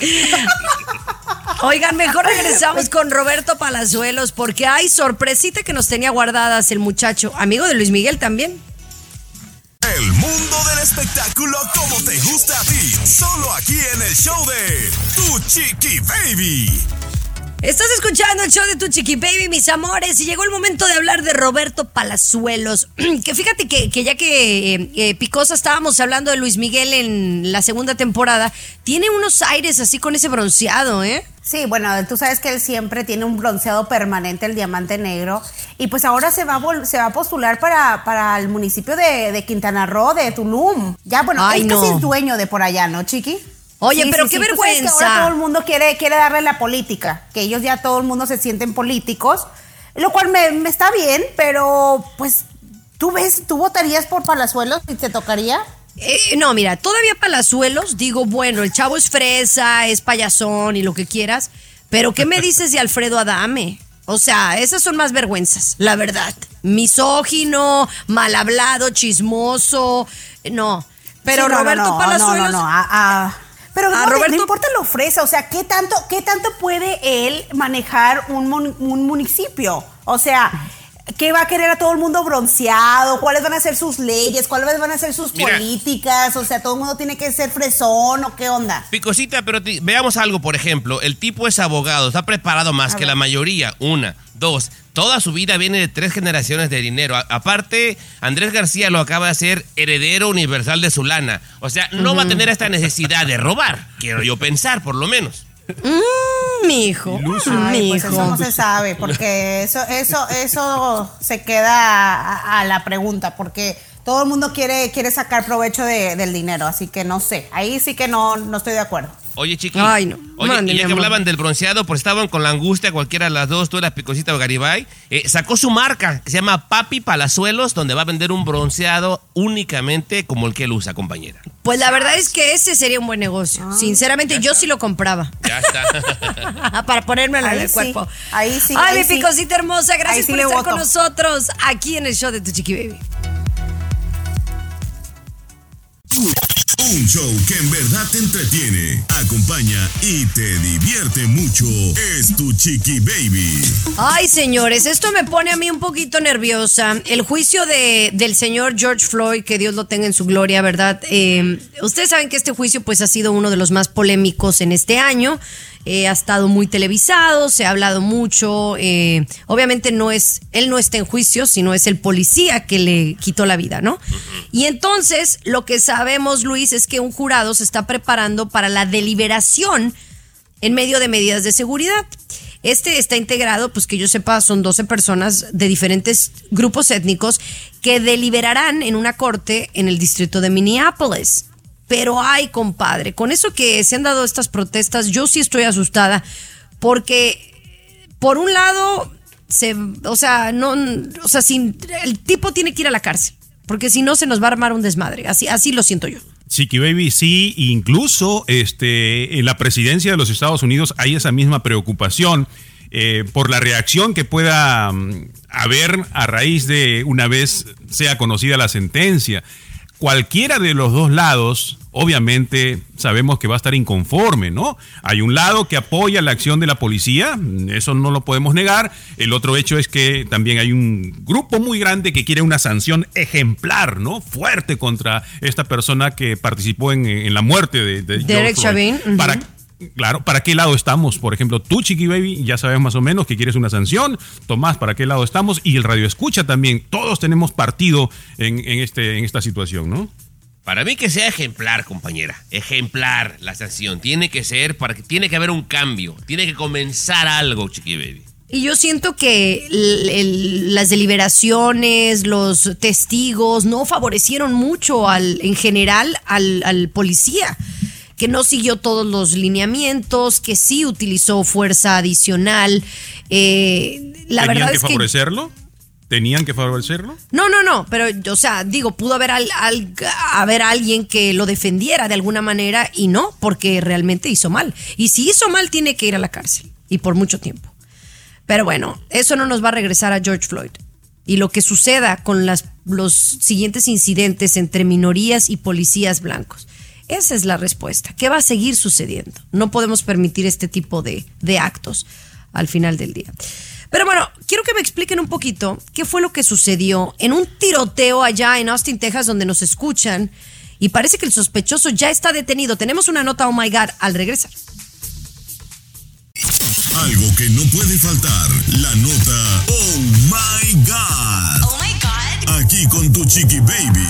Oigan, mejor regresamos con Roberto Palazuelos porque hay sorpresita que nos tenía guardadas el muchacho, amigo de Luis Miguel también. El mundo del espectáculo como te gusta a ti. Solo aquí en el show de Tu Chiqui Baby. Estás escuchando el show de Tu Chiqui Baby, mis amores, y llegó el momento de hablar de Roberto Palazuelos. Que fíjate que ya que Picosa estábamos hablando de Luis Miguel en la segunda temporada, tiene unos aires así con ese bronceado, ¿eh? Sí, bueno, tú sabes que él siempre tiene un bronceado permanente, el diamante negro, y pues ahora se va a postular para el municipio de Quintana Roo, de Tulum. Ya, bueno, Ay, él no. casi es dueño de por allá, ¿no, Chiqui? Oye, Sí, pero sí, qué sí. Tú sabes que vergüenza. ahora todo el mundo quiere darle la política, que ellos ya todo el mundo se sienten políticos, lo cual me está bien, pero pues, ¿tú votarías por Palazuelos si te tocaría? No, mira, todavía Palazuelos, digo, bueno, el chavo es fresa, es payasón y lo que quieras, pero ¿qué me dices de Alfredo Adame? O sea, esas son más vergüenzas, la verdad. Misógino, mal hablado, chismoso, no. Pero Sí, Roberto Palazuelos... Pero no, Roberto- no importa lo fresa, o sea, ¿qué tanto puede él manejar un municipio? O sea, ¿qué va a querer a todo el mundo bronceado? ¿Cuáles van a ser sus leyes? ¿Cuáles van a ser sus Mira. políticas? O sea, ¿todo el mundo tiene que ser fresón o qué onda? Picosita, pero veamos algo, por ejemplo. El tipo es abogado, está preparado más que la mayoría. 1, 2, toda su vida viene de 3 generaciones de dinero. Aparte, Andrés García lo acaba de hacer heredero universal de su lana. O sea, no va a tener esta necesidad de robar, quiero yo pensar, por lo menos. Mi hijo, Ay, pues eso no se sabe, porque eso se queda a la pregunta, porque todo el mundo quiere sacar provecho del dinero, así que no sé, ahí sí que no estoy de acuerdo. Oye, Chiqui. Ay, no. Oye, Mande, y ya mi que amor. hablaban del bronceado, pues estaban con la angustia, cualquiera de las dos, tú eras Picosita o Garibay. Sacó su marca, que se llama Papi Palazuelos, donde va a vender un bronceado únicamente como el que él usa, compañera. Pues la verdad es que ese sería un buen negocio. Sinceramente, yo sí lo compraba. Ya está. Para ponérmelo en Ahí el sí, cuerpo. ahí sí, Ay, ahí mi sí. Picosita hermosa, Ahí gracias sí por le estar voto. con nosotros aquí en el show de Tu Chiqui Baby. Un show que en verdad te entretiene, acompaña y te divierte mucho. Es Tu Chiqui Baby. Ay, señores, esto me pone a mí un poquito nerviosa. El juicio del señor George Floyd, que Dios lo tenga en su gloria, ¿verdad? Ustedes saben que este juicio pues ha sido uno de los más polémicos en este año. Ha estado muy televisado, se ha hablado mucho. Obviamente él no está en juicio, sino es el policía que le quitó la vida, ¿no? Y entonces, lo que sabemos, Luis, es que un jurado se está preparando para la deliberación en medio de medidas de seguridad. Este está integrado, pues que yo sepa, son 12 personas de diferentes grupos étnicos que deliberarán en una corte en el distrito de Minneapolis. Pero ay, compadre, con eso que se han dado estas protestas, yo sí estoy asustada, porque por un lado, el tipo tiene que ir a la cárcel, porque si no se nos va a armar un desmadre, así lo siento yo. Chiqui Baby, sí, incluso en la presidencia de los Estados Unidos hay esa misma preocupación por la reacción que pueda haber a raíz de una vez sea conocida la sentencia. Cualquiera de los dos lados, obviamente, sabemos que va a estar inconforme, ¿no? Hay un lado que apoya la acción de la policía, eso no lo podemos negar. El otro hecho es que también hay un grupo muy grande que quiere una sanción ejemplar, ¿no? Fuerte contra esta persona que participó en la muerte de Derek George Chauvin. Floyd. Claro, ¿para qué lado estamos? Por ejemplo, tú, Chiqui Baby, ya sabes más o menos que quieres una sanción. Tomás, ¿para qué lado estamos? Y el Radio Escucha también. Todos tenemos partido en esta situación, ¿no? Para mí que sea ejemplar, compañera. Ejemplar la sanción. Tiene que ser, tiene que haber un cambio. Tiene que comenzar algo, Chiqui Baby. Y yo siento que las deliberaciones, los testigos no favorecieron mucho en general al policía, que no siguió todos los lineamientos, que sí utilizó fuerza adicional. La verdad es que favorecerlo? ¿Tenían que favorecerlo? No, pero, o sea, digo, pudo haber alguien que lo defendiera de alguna manera y no, porque realmente hizo mal. Y si hizo mal, tiene que ir a la cárcel, y por mucho tiempo. Pero bueno, eso no nos va a regresar a George Floyd. Y lo que suceda con los siguientes incidentes entre minorías y policías blancos. Esa es la respuesta. ¿Qué va a seguir sucediendo? No podemos permitir este tipo de actos al final del día. Pero bueno, quiero que me expliquen un poquito qué fue lo que sucedió en un tiroteo allá en Austin, Texas, donde nos escuchan. y parece que el sospechoso ya está detenido. Tenemos una nota, oh my God, al regresar. Algo que no puede faltar, la nota Oh My God. Oh my God. Aquí con tu Chiqui Baby.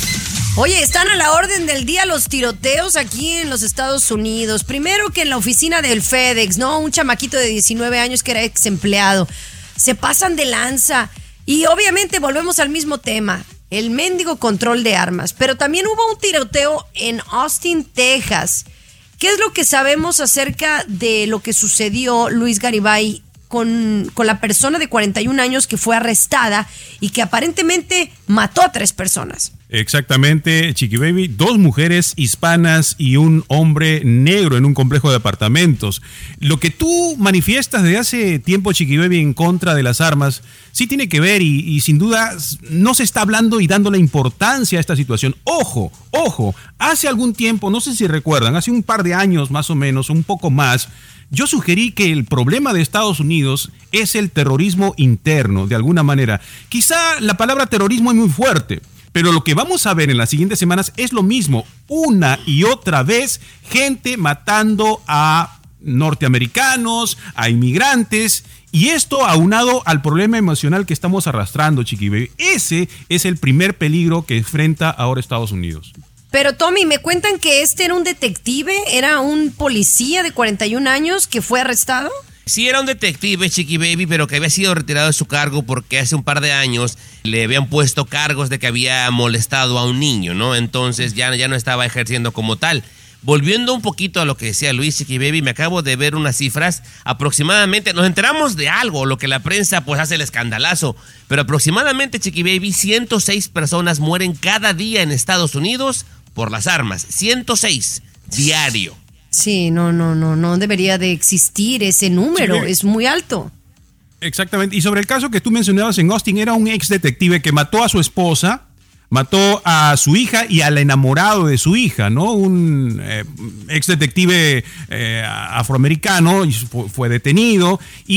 Oye, están a la orden del día los tiroteos aquí en los Estados Unidos. Primero que en la oficina del FedEx, ¿no? Un chamaquito de 19 años que era ex empleado. Se pasan de lanza. Y obviamente volvemos al mismo tema, el mendigo control de armas. Pero también hubo un tiroteo en Austin, Texas. ¿Qué es lo que sabemos acerca de lo que sucedió, Luis Garibay, con la persona de 41 años que fue arrestada y que aparentemente mató a 3 personas? Exactamente, Chiqui Baby, 2 mujeres hispanas y un hombre negro en un complejo de apartamentos. Lo que tú manifiestas desde hace tiempo, Chiqui Baby, en contra de las armas, sí tiene que ver y sin duda no se está hablando y dando la importancia a esta situación. Ojo, hace algún tiempo, no sé si recuerdan, hace un par de años más o menos, un poco más, yo sugerí que el problema de Estados Unidos es el terrorismo interno, de alguna manera. Quizá la palabra terrorismo es muy fuerte, pero lo que vamos a ver en las siguientes semanas es lo mismo. Una y otra vez, gente matando a norteamericanos, a inmigrantes, y esto aunado al problema emocional que estamos arrastrando, Chiqui Baby. Ese es el primer peligro que enfrenta ahora Estados Unidos. Pero Tommy, me cuentan que este era un detective, era un policía de 41 años que fue arrestado. Sí, era un detective, Chiqui Baby, pero que había sido retirado de su cargo porque hace un par de años le habían puesto cargos de que había molestado a un niño, ¿no? Entonces ya no estaba ejerciendo como tal. Volviendo un poquito a lo que decía Luis, Chiqui Baby, me acabo de ver unas cifras. Aproximadamente, nos enteramos de algo, lo que la prensa pues hace el escandalazo, pero aproximadamente, Chiqui Baby, 106 personas mueren cada día en Estados Unidos por las armas. 106 diario. Sí, no debería de existir ese número, es muy alto. Exactamente, y sobre el caso que tú mencionabas en Austin, era un ex detective que mató a su esposa, mató a su hija y al enamorado de su hija, ¿no? Un ex detective afroamericano fue detenido,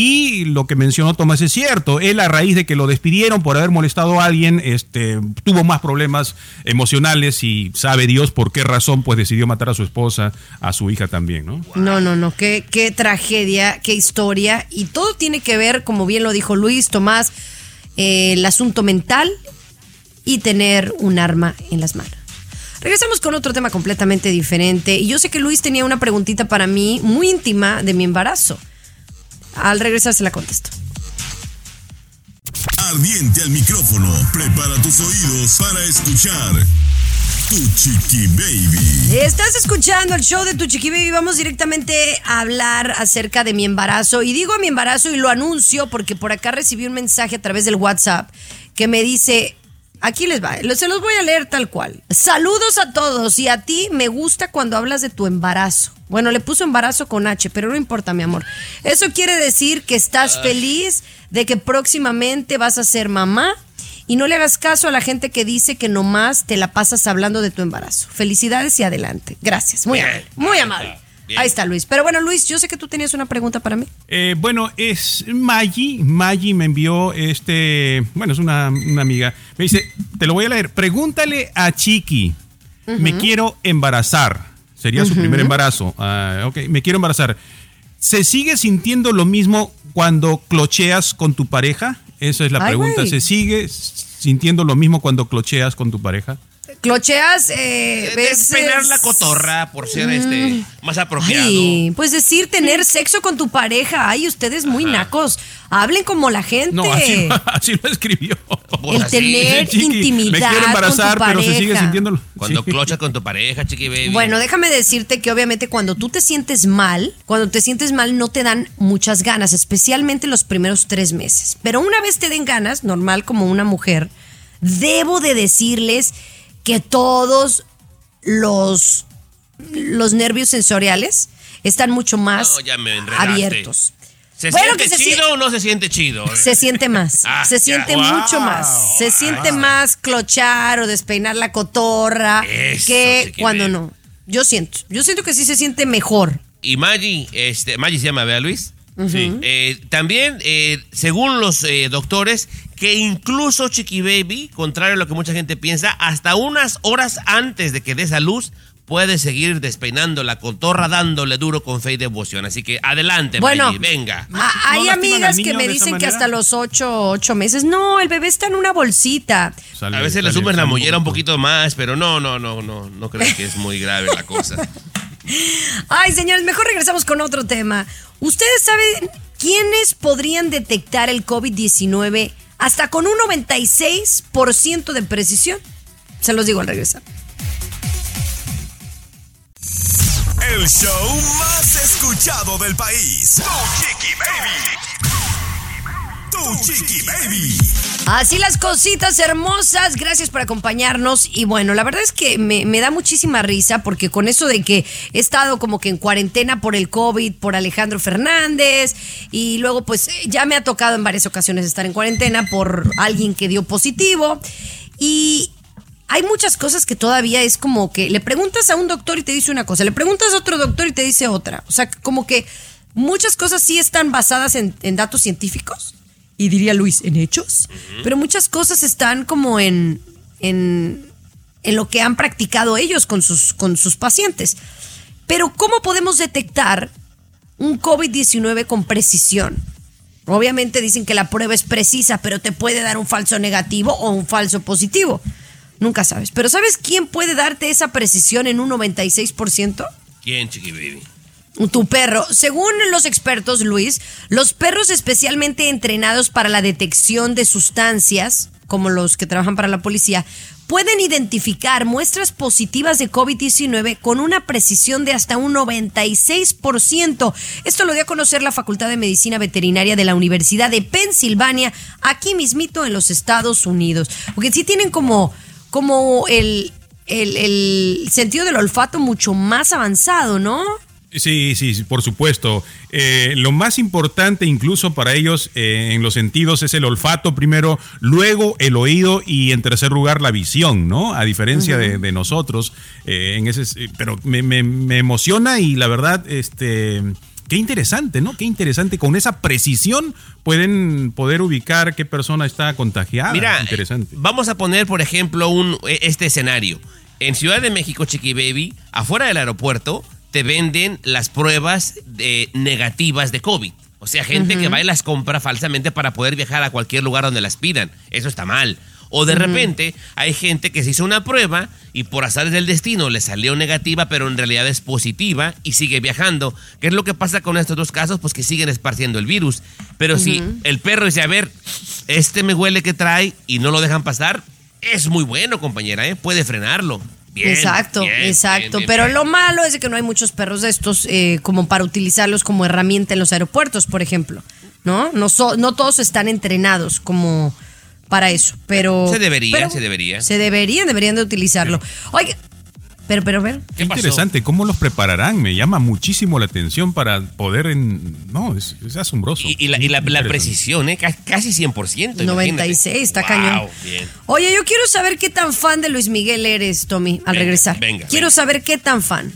y lo que mencionó Tomás es cierto. Él, a raíz de que lo despidieron por haber molestado a alguien, tuvo más problemas emocionales, y sabe Dios por qué razón pues decidió matar a su esposa, a su hija también, ¿no? No, qué tragedia, qué historia, y todo tiene que ver, como bien lo dijo Luis, Tomás, el asunto mental y tener un arma en las manos. Regresamos con otro tema completamente diferente. Y yo sé que Luis tenía una preguntita para mí muy íntima de mi embarazo. Al regresar se la contesto. Ardiente al micrófono, prepara tus oídos para escuchar Tu Chiqui Baby. Estás escuchando el show de Tu Chiqui Baby. Vamos directamente a hablar acerca de mi embarazo. Y digo mi embarazo y lo anuncio porque por acá recibí un mensaje a través del WhatsApp que me dice... Aquí les va, se los voy a leer tal cual. Saludos a todos, y a ti me gusta cuando hablas de tu embarazo. Bueno, le puso embarazo con H, pero no importa, mi amor. Eso quiere decir que estás feliz de que próximamente vas a ser mamá, y no le hagas caso a la gente que dice que nomás te la pasas hablando de tu embarazo. Felicidades y adeante. Gracias, muy amable, muy amable. Bien. Ahí está, Luis. Pero bueno, Luis, yo sé que tú tenías una pregunta para mí. Bueno, es Maggie. Maggie me envió bueno, es una amiga. Me dice, te lo voy a leer. Pregúntale a Chiqui. Me quiero embarazar. Sería su primer embarazo. Ok, me quiero embarazar. ¿Se sigue sintiendo lo mismo cuando clocheas con tu pareja? Esa es la pregunta. Güey. ¿Se sigue sintiendo lo mismo cuando clocheas con tu pareja? Clocheas, despeinar la cotorra, por ser más apropiado. Ay, pues decir tener sexo con tu pareja. Ay, ustedes muy nacos. Hablen como la gente. No, así lo escribió. El tener intimidad. Me quiero embarazar, con tu pero se sigue pareja. sintiéndolo. Cuando clochas con tu pareja, Chiqui Baby. Bueno, déjame decirte que obviamente cuando tú te sientes mal, no te dan muchas ganas, especialmente los primeros 3 meses. Pero una vez te den ganas, normal como una mujer, debo de decirles que todos los nervios sensoriales están mucho más abiertos. ¿Se siente chido o no se siente chido? Se siente más, se siente mucho más. Se siente más clochar o despeinar la cotorra que cuando no. Yo siento que sí se siente mejor. Y Maggie se llama, ¿verdad, Luis? Sí. También, según los doctores, que incluso Chiqui Baby, contrario a lo que mucha gente piensa, hasta unas horas antes de que dé esa luz, puede seguir despeinando la cotorra, dándole duro con fe y devoción. Así que adelante, Bueno, Miley, venga. Hay lastiman amigas al que niño me de esa dicen que manera? hasta los 8 meses. No, el bebé está en una bolsita. A veces le suben la mollera un poquito más, pero no creo que es muy grave la cosa. Ay, señores, mejor regresamos con otro tema. ¿Ustedes saben quiénes podrían detectar el COVID-19 hasta con un 96% de precisión? Se los digo al regresar. El show más escuchado del país. Tu Chiqui Baby. Así las cositas hermosas, gracias por acompañarnos. Y bueno, la verdad es que me da muchísima risa porque con eso de que he estado como que en cuarentena por el COVID, por Alejandro Fernández, y luego pues ya me ha tocado en varias ocasiones estar en cuarentena por alguien que dio positivo. Y hay muchas cosas que todavía es como que le preguntas a un doctor y te dice una cosa, le preguntas a otro doctor y te dice otra. O sea, como que muchas cosas sí están basadas en datos científicos. Y diría Luis, ¿en hechos? Pero muchas cosas están como en lo que han practicado ellos con sus pacientes. Pero ¿cómo podemos detectar un COVID-19 con precisión? Obviamente dicen que la prueba es precisa, pero te puede dar un falso negativo o un falso positivo. Nunca sabes. Pero ¿sabes quién puede darte esa precisión en un 96%? ¿Quién, Chiqui Baby? Tu perro. Según los expertos, Luis, los perros especialmente entrenados para la detección de sustancias, como los que trabajan para la policía, pueden identificar muestras positivas de COVID-19 con una precisión de hasta un 96%. Esto lo dio a conocer la Facultad de Medicina Veterinaria de la Universidad de Pensilvania, aquí mismito en los Estados Unidos. Porque sí tienen como el sentido del olfato mucho más avanzado, ¿no? Sí, por supuesto. Lo más importante incluso para ellos en los sentidos es el olfato primero, luego el oído y en tercer lugar la visión, ¿no? A diferencia de nosotros. Pero me emociona y la verdad, qué interesante, ¿no? Qué interesante. Con esa precisión pueden poder ubicar qué persona está contagiada. Mira, interesante. Vamos a poner, por ejemplo, este escenario. En Ciudad de México, Chiqui Baby, afuera del aeropuerto, te venden las pruebas negativas de COVID. O sea, gente que va y las compra falsamente para poder viajar a cualquier lugar donde las pidan. Eso está mal. O de repente hay gente que se hizo una prueba y por azares del destino le salió negativa, pero en realidad es positiva y sigue viajando. ¿Qué es lo que pasa con estos dos casos? Pues que siguen esparciendo el virus. Pero si el perro dice, a ver, me huele que trae y no lo dejan pasar, es muy bueno, compañera, puede frenarlo. Bien, exacto. Bien, Pero bien. lo malo es de que no hay muchos perros de estos como para utilizarlos como herramienta en los aeropuertos, por ejemplo. No todos están entrenados como para eso, pero Se debería. deberían de utilizarlo. Oye, pero ¿Qué Qué pasó? interesante, ¿cómo los prepararán? Me llama muchísimo la atención para poder es asombroso. Y la Interesante. precisión, casi 100%. 96, está Wow, cañón. Bien. Oye, yo quiero saber qué tan fan de Luis Miguel eres, Tommy, al regresar. Quiero saber qué tan fan.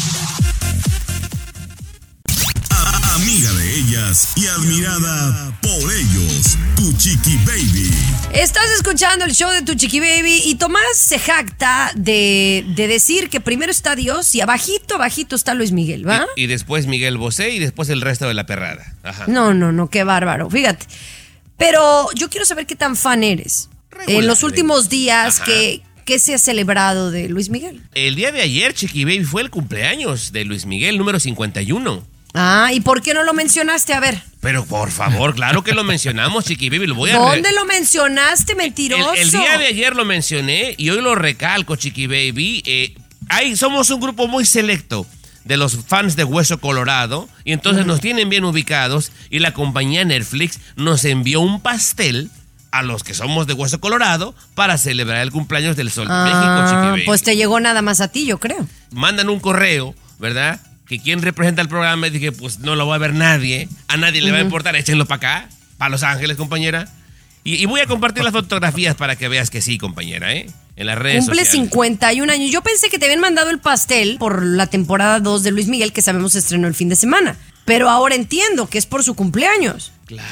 Amiga de ellas y admirada por ellos, tu Chiqui Baby. Estás escuchando el show de Tu Chiqui Baby y Tomás se jacta de decir que primero está Dios y abajito está Luis Miguel, ¿va? Y después Miguel Bosé y después el resto de la perrada. Ajá. No, qué bárbaro, fíjate. Pero yo quiero saber qué tan fan eres. En los últimos días, Ajá. ¿qué se ha celebrado de Luis Miguel? El día de ayer, Chiqui Baby, fue el cumpleaños de Luis Miguel, número 51. Ah, ¿y por qué no lo mencionaste? A ver. Pero por favor, claro que lo mencionamos, Chiqui Baby. Lo voy a ¿Dónde lo mencionaste, mentiroso? El día de ayer lo mencioné y hoy lo recalco, Chiqui Baby. Somos un grupo muy selecto de los fans de Hueso Colorado y entonces nos tienen bien ubicados y la compañía Netflix nos envió un pastel a los que somos de Hueso Colorado para celebrar el cumpleaños del Sol de México, Chiqui Baby. Pues te llegó nada más a ti, yo creo. Mandan un correo, ¿verdad? Que quién representa el programa y dije, pues no lo va a ver nadie, a nadie le va a importar, échenlo para acá, para Los Ángeles, compañera. Y voy a compartir las fotografías para que veas que sí, compañera, en las redes Cumple sociales. 51 años. Yo pensé que te habían mandado el pastel por la temporada 2 de Luis Miguel, que sabemos se estrenó el fin de semana. Pero ahora entiendo que es por su cumpleaños. Claro.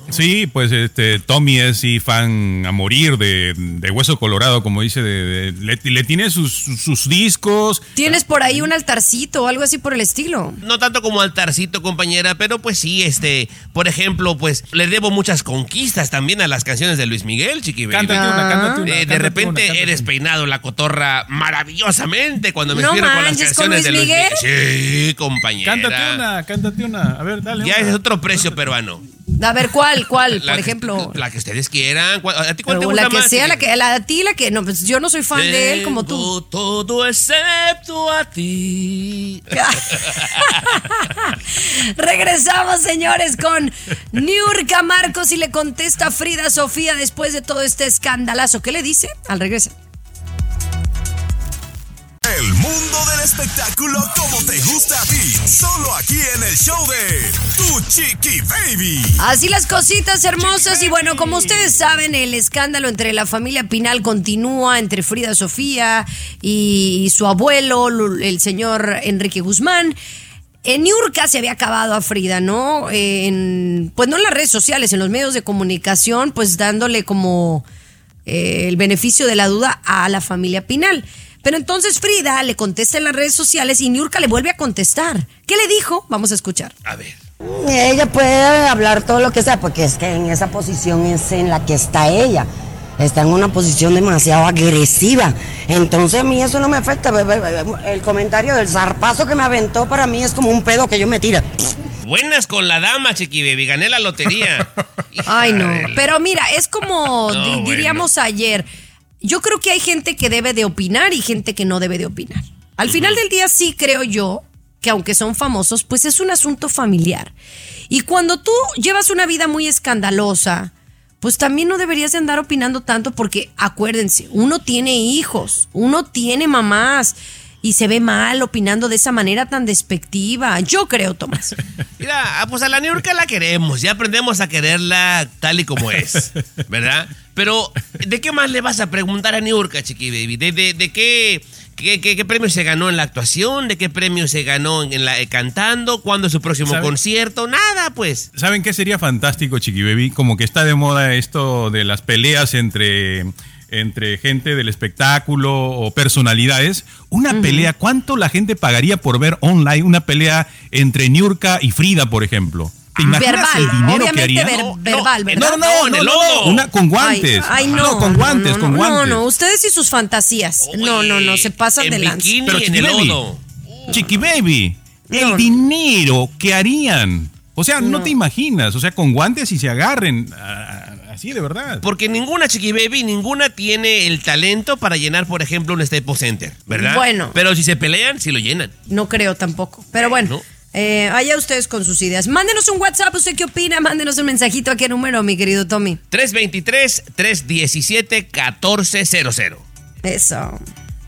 Sí, pues Tommy es sí fan a morir de Hueso Colorado, como dice, le tiene sus discos. ¿Tienes por ahí un altarcito o algo así por el estilo? No tanto como altarcito, compañera, pero pues sí, por ejemplo, pues le debo muchas conquistas también a las canciones de Luis Miguel, Chiqui Baby. Cántate una. De repente he despeinado la cotorra maravillosamente cuando me inspiro con las canciones de Luis Miguel. Sí, compañera. Cántate una. A ver, dale. Ya es otro precio peruano. A ver, ¿cuál? Por ejemplo. La que ustedes quieran. ¿A ti cuál te gusta la que más? sea, la que no, pues yo no soy fan de él como tú. Todo excepto a ti. Regresamos, señores, con Niurka Marcos y le contesta Frida Sofía después de todo este escandalazo. ¿Qué le dice? Al regreso. El mundo del espectáculo como te gusta a ti. Solo aquí en el show de Tu Chiqui Baby. Así las cositas hermosas. Y bueno, como ustedes saben, el escándalo entre la familia Pinal continúa, entre Frida Sofía y su abuelo, el señor Enrique Guzmán. Niurka se había acabado a Frida, ¿no? Pues no en las redes sociales, en los medios de comunicación, pues dándole como el beneficio de la duda a la familia Pinal. Pero entonces Frida le contesta en las redes sociales y Niurka le vuelve a contestar. ¿Qué le dijo? Vamos a escuchar. A ver. Ella puede hablar todo lo que sea, porque es que en esa posición es en la que está ella. Está en una posición demasiado agresiva. Entonces a mí eso no me afecta. El comentario del zarpazo que me aventó para mí es como un pedo que yo me tira. Buenas con la dama, Chiqui Baby. Gané la lotería. Ay, no. Pero mira, es como diríamos ayer. Yo creo que hay gente que debe de opinar y gente que no debe de opinar. Al final del día sí creo yo que aunque son famosos, pues es un asunto familiar. Y cuando tú llevas una vida muy escandalosa, pues también no deberías de andar opinando tanto porque acuérdense, uno tiene hijos, uno tiene mamás y se ve mal opinando de esa manera tan despectiva. Yo creo, Tomás. Mira, pues a la Niurka la queremos, ya aprendemos a quererla tal y como es, ¿verdad? Pero, ¿de qué más le vas a preguntar a Niurka, Chiqui Baby? ¿De qué premio se ganó en la actuación? ¿De qué premio se ganó cantando? ¿Cuándo es su próximo concierto? Nada, pues. ¿Saben qué sería fantástico, Chiqui Baby? Como que está de moda esto de las peleas entre gente del espectáculo o personalidades. Una pelea, ¿cuánto la gente pagaría por ver online una pelea entre Niurka y Frida, por ejemplo? ¿Te imaginas verbal, el dinero obviamente que haría? verbal, ¿verdad? No, en el lodo. Una con guantes. Ay, no. No, con guantes. No, ustedes y sus fantasías. Oye, no, se pasan de lanza. Bikini, Pero en el lodo. Chiqui Baby, el dinero que harían. O sea, no te imaginas. O sea, con guantes y se agarren. Así, de verdad. Porque ninguna, Chiqui Baby, ninguna tiene el talento para llenar, por ejemplo, un Staples Center, ¿verdad? Bueno. Pero si se pelean, sí lo llenan. No creo tampoco. Pero bueno. ¿No? Allá ustedes con sus ideas. Mándenos un WhatsApp, ¿usted qué opina? Mándenos un mensajito. ¿A qué número, mi querido Tommy? 323-317-1400. Eso.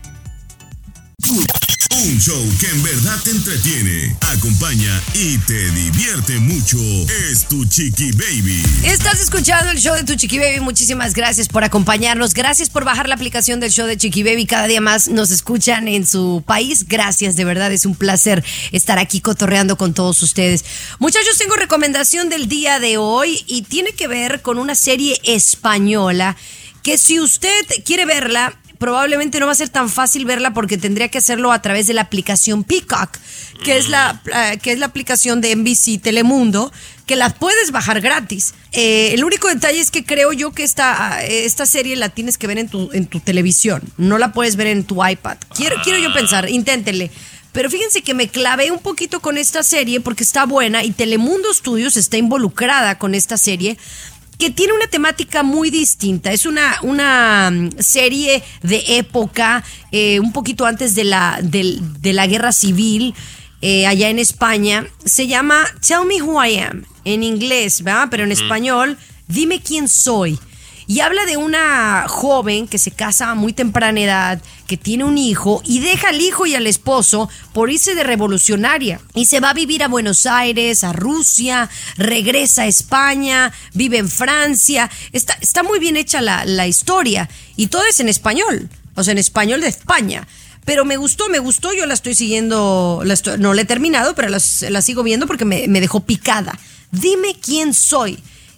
Un show que en verdad te entretiene, acompaña y te divierte mucho. Es Tu Chiqui Baby. Estás escuchando el show de Tu Chiqui Baby. Muchísimas gracias por acompañarnos. Gracias por bajar la aplicación del show de Chiqui Baby. Cada día más nos escuchan en su país. Gracias, de verdad es un placer estar aquí cotorreando con todos ustedes. Muchachos, tengo recomendación del día de hoy y tiene que ver con una serie española que si usted quiere verla, probablemente no va a ser tan fácil verla porque tendría que hacerlo a través de la aplicación Peacock, que es la aplicación de NBC Telemundo, que la puedes bajar gratis. El único detalle es que creo yo que esta serie la tienes que ver en tu televisión, no la puedes ver en tu iPad. Quiero yo pensar, inténtenle. Pero fíjense que me clavé un poquito con esta serie porque está buena y Telemundo Studios está involucrada con esta serie, que tiene una temática muy distinta. Es una serie de época, un poquito antes de la guerra civil, allá en España. Se llama Tell Me Who I Am, en inglés, ¿verdad? Pero en español, Dime Quién Soy. Y habla de una joven que se casa a muy temprana edad, que tiene un hijo y deja al hijo y al esposo por irse de revolucionaria. Y se va a vivir a Buenos Aires, a Rusia, regresa a España, vive en Francia. Está muy bien hecha la historia y todo es en español, o sea, en español de España. Pero me gustó, yo la estoy siguiendo, no la he terminado, pero la sigo viendo porque me dejó picada. Dime Quién Soy.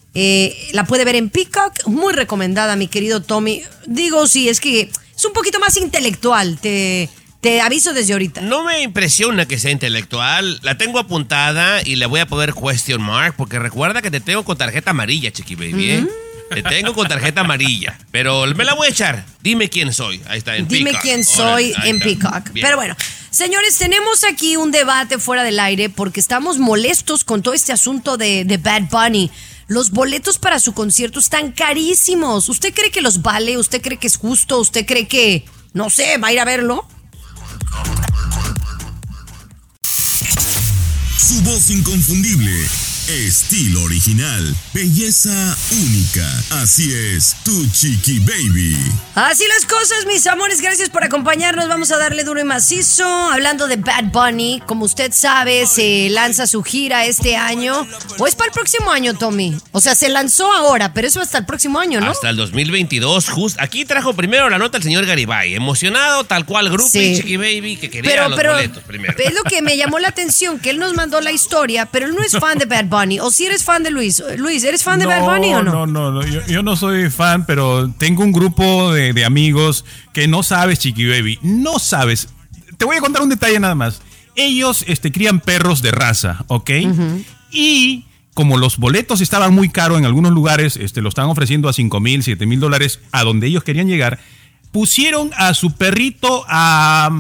La puede ver en Peacock, muy recomendada, mi querido Tommy. Digo, sí, es que es un poquito más intelectual, te aviso desde ahorita. No me impresiona que sea intelectual. La tengo apuntada y le voy a poner question mark porque recuerda que te tengo con tarjeta amarilla, Chiqui Baby, ¿eh? Te tengo con tarjeta amarilla, pero me la voy a echar. Dime quién soy. Ahí está, en Peacock. Dime quién soy en Peacock. Pero bueno, señores, tenemos aquí un debate fuera del aire porque estamos molestos con todo este asunto de Bad Bunny. Los boletos para su concierto están carísimos. ¿Usted cree que los vale? ¿Usted cree que es justo? ¿Usted cree que, no sé, va a ir a verlo? Su voz inconfundible, estilo original, belleza única. Así es, tu Chiqui Baby. Así las cosas, mis amores. Gracias por acompañarnos. Vamos a darle duro y macizo. Hablando de Bad Bunny, como usted sabe, se lanza su gira este año. ¿O es para el próximo año, Tommy? O sea, se lanzó ahora, pero eso hasta el próximo año, ¿no? Hasta el 2022. Aquí trajo primero la nota el señor Garibay. Emocionado, tal cual, grupo y Chiqui Baby, que quería los boletos primero. Es lo que me llamó la atención, que él nos mandó la historia, pero él no es fan de Bad Bunny. ¿O si eres fan de Luis? Luis, ¿eres fan de Bad Bunny o no? No. Yo no soy fan, pero tengo un grupo de amigos que no sabes, Chiqui Baby. No sabes. Te voy a contar un detalle nada más. Ellos crían perros de raza, ¿ok? Uh-huh. Y como los boletos estaban muy caros en algunos lugares, lo estaban ofreciendo a $5,000, $7,000 a donde ellos querían llegar, pusieron a su perrito, a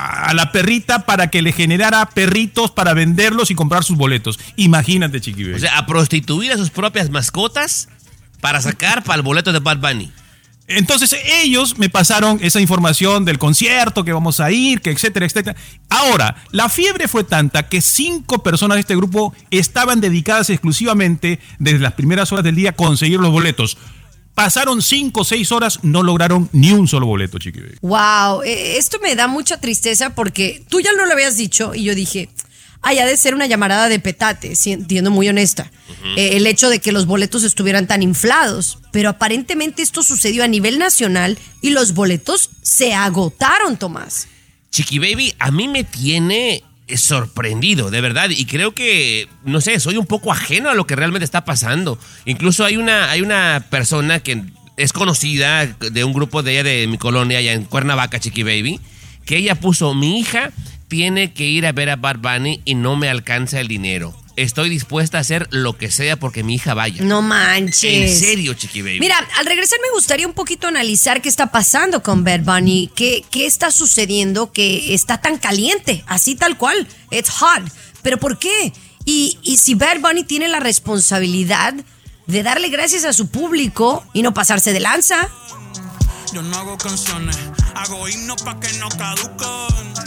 la perrita para que le generara perritos para venderlos y comprar sus boletos. Imagínate, Chiqui Baby. O sea, a prostituir a sus propias mascotas para sacar para el boleto de Bad Bunny. Entonces ellos me pasaron esa información del concierto, que vamos a ir, que etcétera, etcétera. Ahora, la fiebre fue tanta que 5 personas de este grupo estaban dedicadas exclusivamente desde las primeras horas del día a conseguir los boletos. Pasaron 5 o 6 horas, no lograron ni un solo boleto, Chiqui Baby. Wow, esto me da mucha tristeza porque tú ya no lo habías dicho y yo dije, ha de ser una llamarada de petate, siendo muy honesta. Uh-huh. El hecho de que los boletos estuvieran tan inflados, pero aparentemente esto sucedió a nivel nacional y los boletos se agotaron, Tomás. Chiqui Baby, a mí me tiene sorprendido, de verdad, y creo que, no sé, soy un poco ajeno a lo que realmente está pasando. Incluso hay una persona que es conocida de un grupo de ella de mi colonia, allá en Cuernavaca, Chiqui Baby, que ella puso, mi hija tiene que ir a ver a Bad Bunny y no me alcanza el dinero. Estoy dispuesta a hacer lo que sea porque mi hija vaya. No manches. En serio, Chiqui Baby. Mira, al regresar me gustaría un poquito analizar qué está pasando con Bad Bunny. ¿Qué está sucediendo que está tan caliente? Así tal cual. It's hot. ¿Pero por qué? Y si Bad Bunny tiene la responsabilidad de darle gracias a su público y no pasarse de lanza. Yo no hago canciones, hago himnos pa' que no caduquen.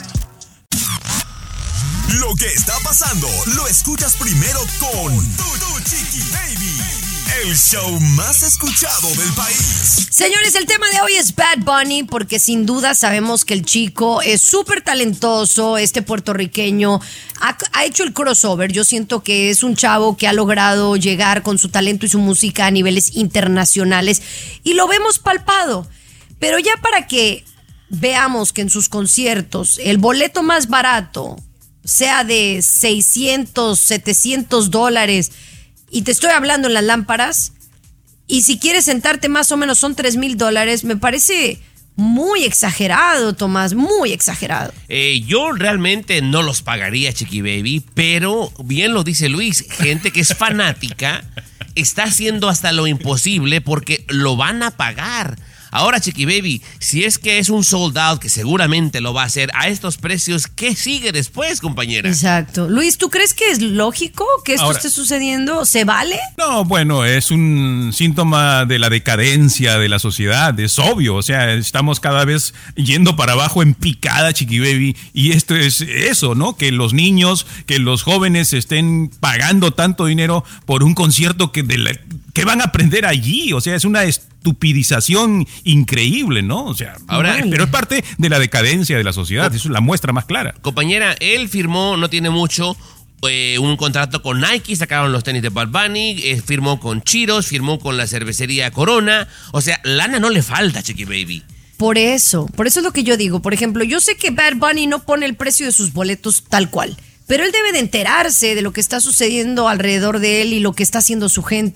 Lo que está pasando lo escuchas primero con tu Chiqui Baby, el show más escuchado del país. Señores, el tema de hoy es Bad Bunny porque sin duda sabemos que el chico es súper talentoso, puertorriqueño, ha hecho el crossover. Yo siento que es un chavo que ha logrado llegar con su talento y su música a niveles internacionales y lo vemos palpado. Pero ya para que veamos que en sus conciertos el boleto más barato sea de $600, $700, y te estoy hablando en las lámparas, y si quieres sentarte más o menos son $3,000, me parece muy exagerado, Tomás, muy exagerado. Yo realmente no los pagaría, Chiqui Baby, pero bien lo dice Luis, gente que es fanática está haciendo hasta lo imposible porque lo van a pagar. Ahora, Chiqui Baby, si es que es un sold out, que seguramente lo va a hacer a estos precios, ¿qué sigue después, compañera? Exacto. Luis, ¿tú crees que es lógico que esto esté sucediendo? ¿Se vale? No, bueno, es un síntoma de la decadencia de la sociedad, es obvio. O sea, estamos cada vez yendo para abajo en picada, Chiqui Baby, y esto es eso, ¿no? Que los niños, que los jóvenes estén pagando tanto dinero por un concierto que van a aprender allí. O sea, es una estupidización increíble, ¿no? O sea, ahora, pero es parte de la decadencia de la sociedad, eso es la muestra más clara. Compañera, él firmó, no tiene mucho, un contrato con Nike, sacaron los tenis de Bad Bunny, firmó con Cheetos, firmó con la cervecería Corona, o sea, lana no le falta, Chiqui Baby. Por eso es lo que yo digo. Por ejemplo, yo sé que Bad Bunny no pone el precio de sus boletos tal cual, pero él debe de enterarse de lo que está sucediendo alrededor de él y lo que está haciendo su gente.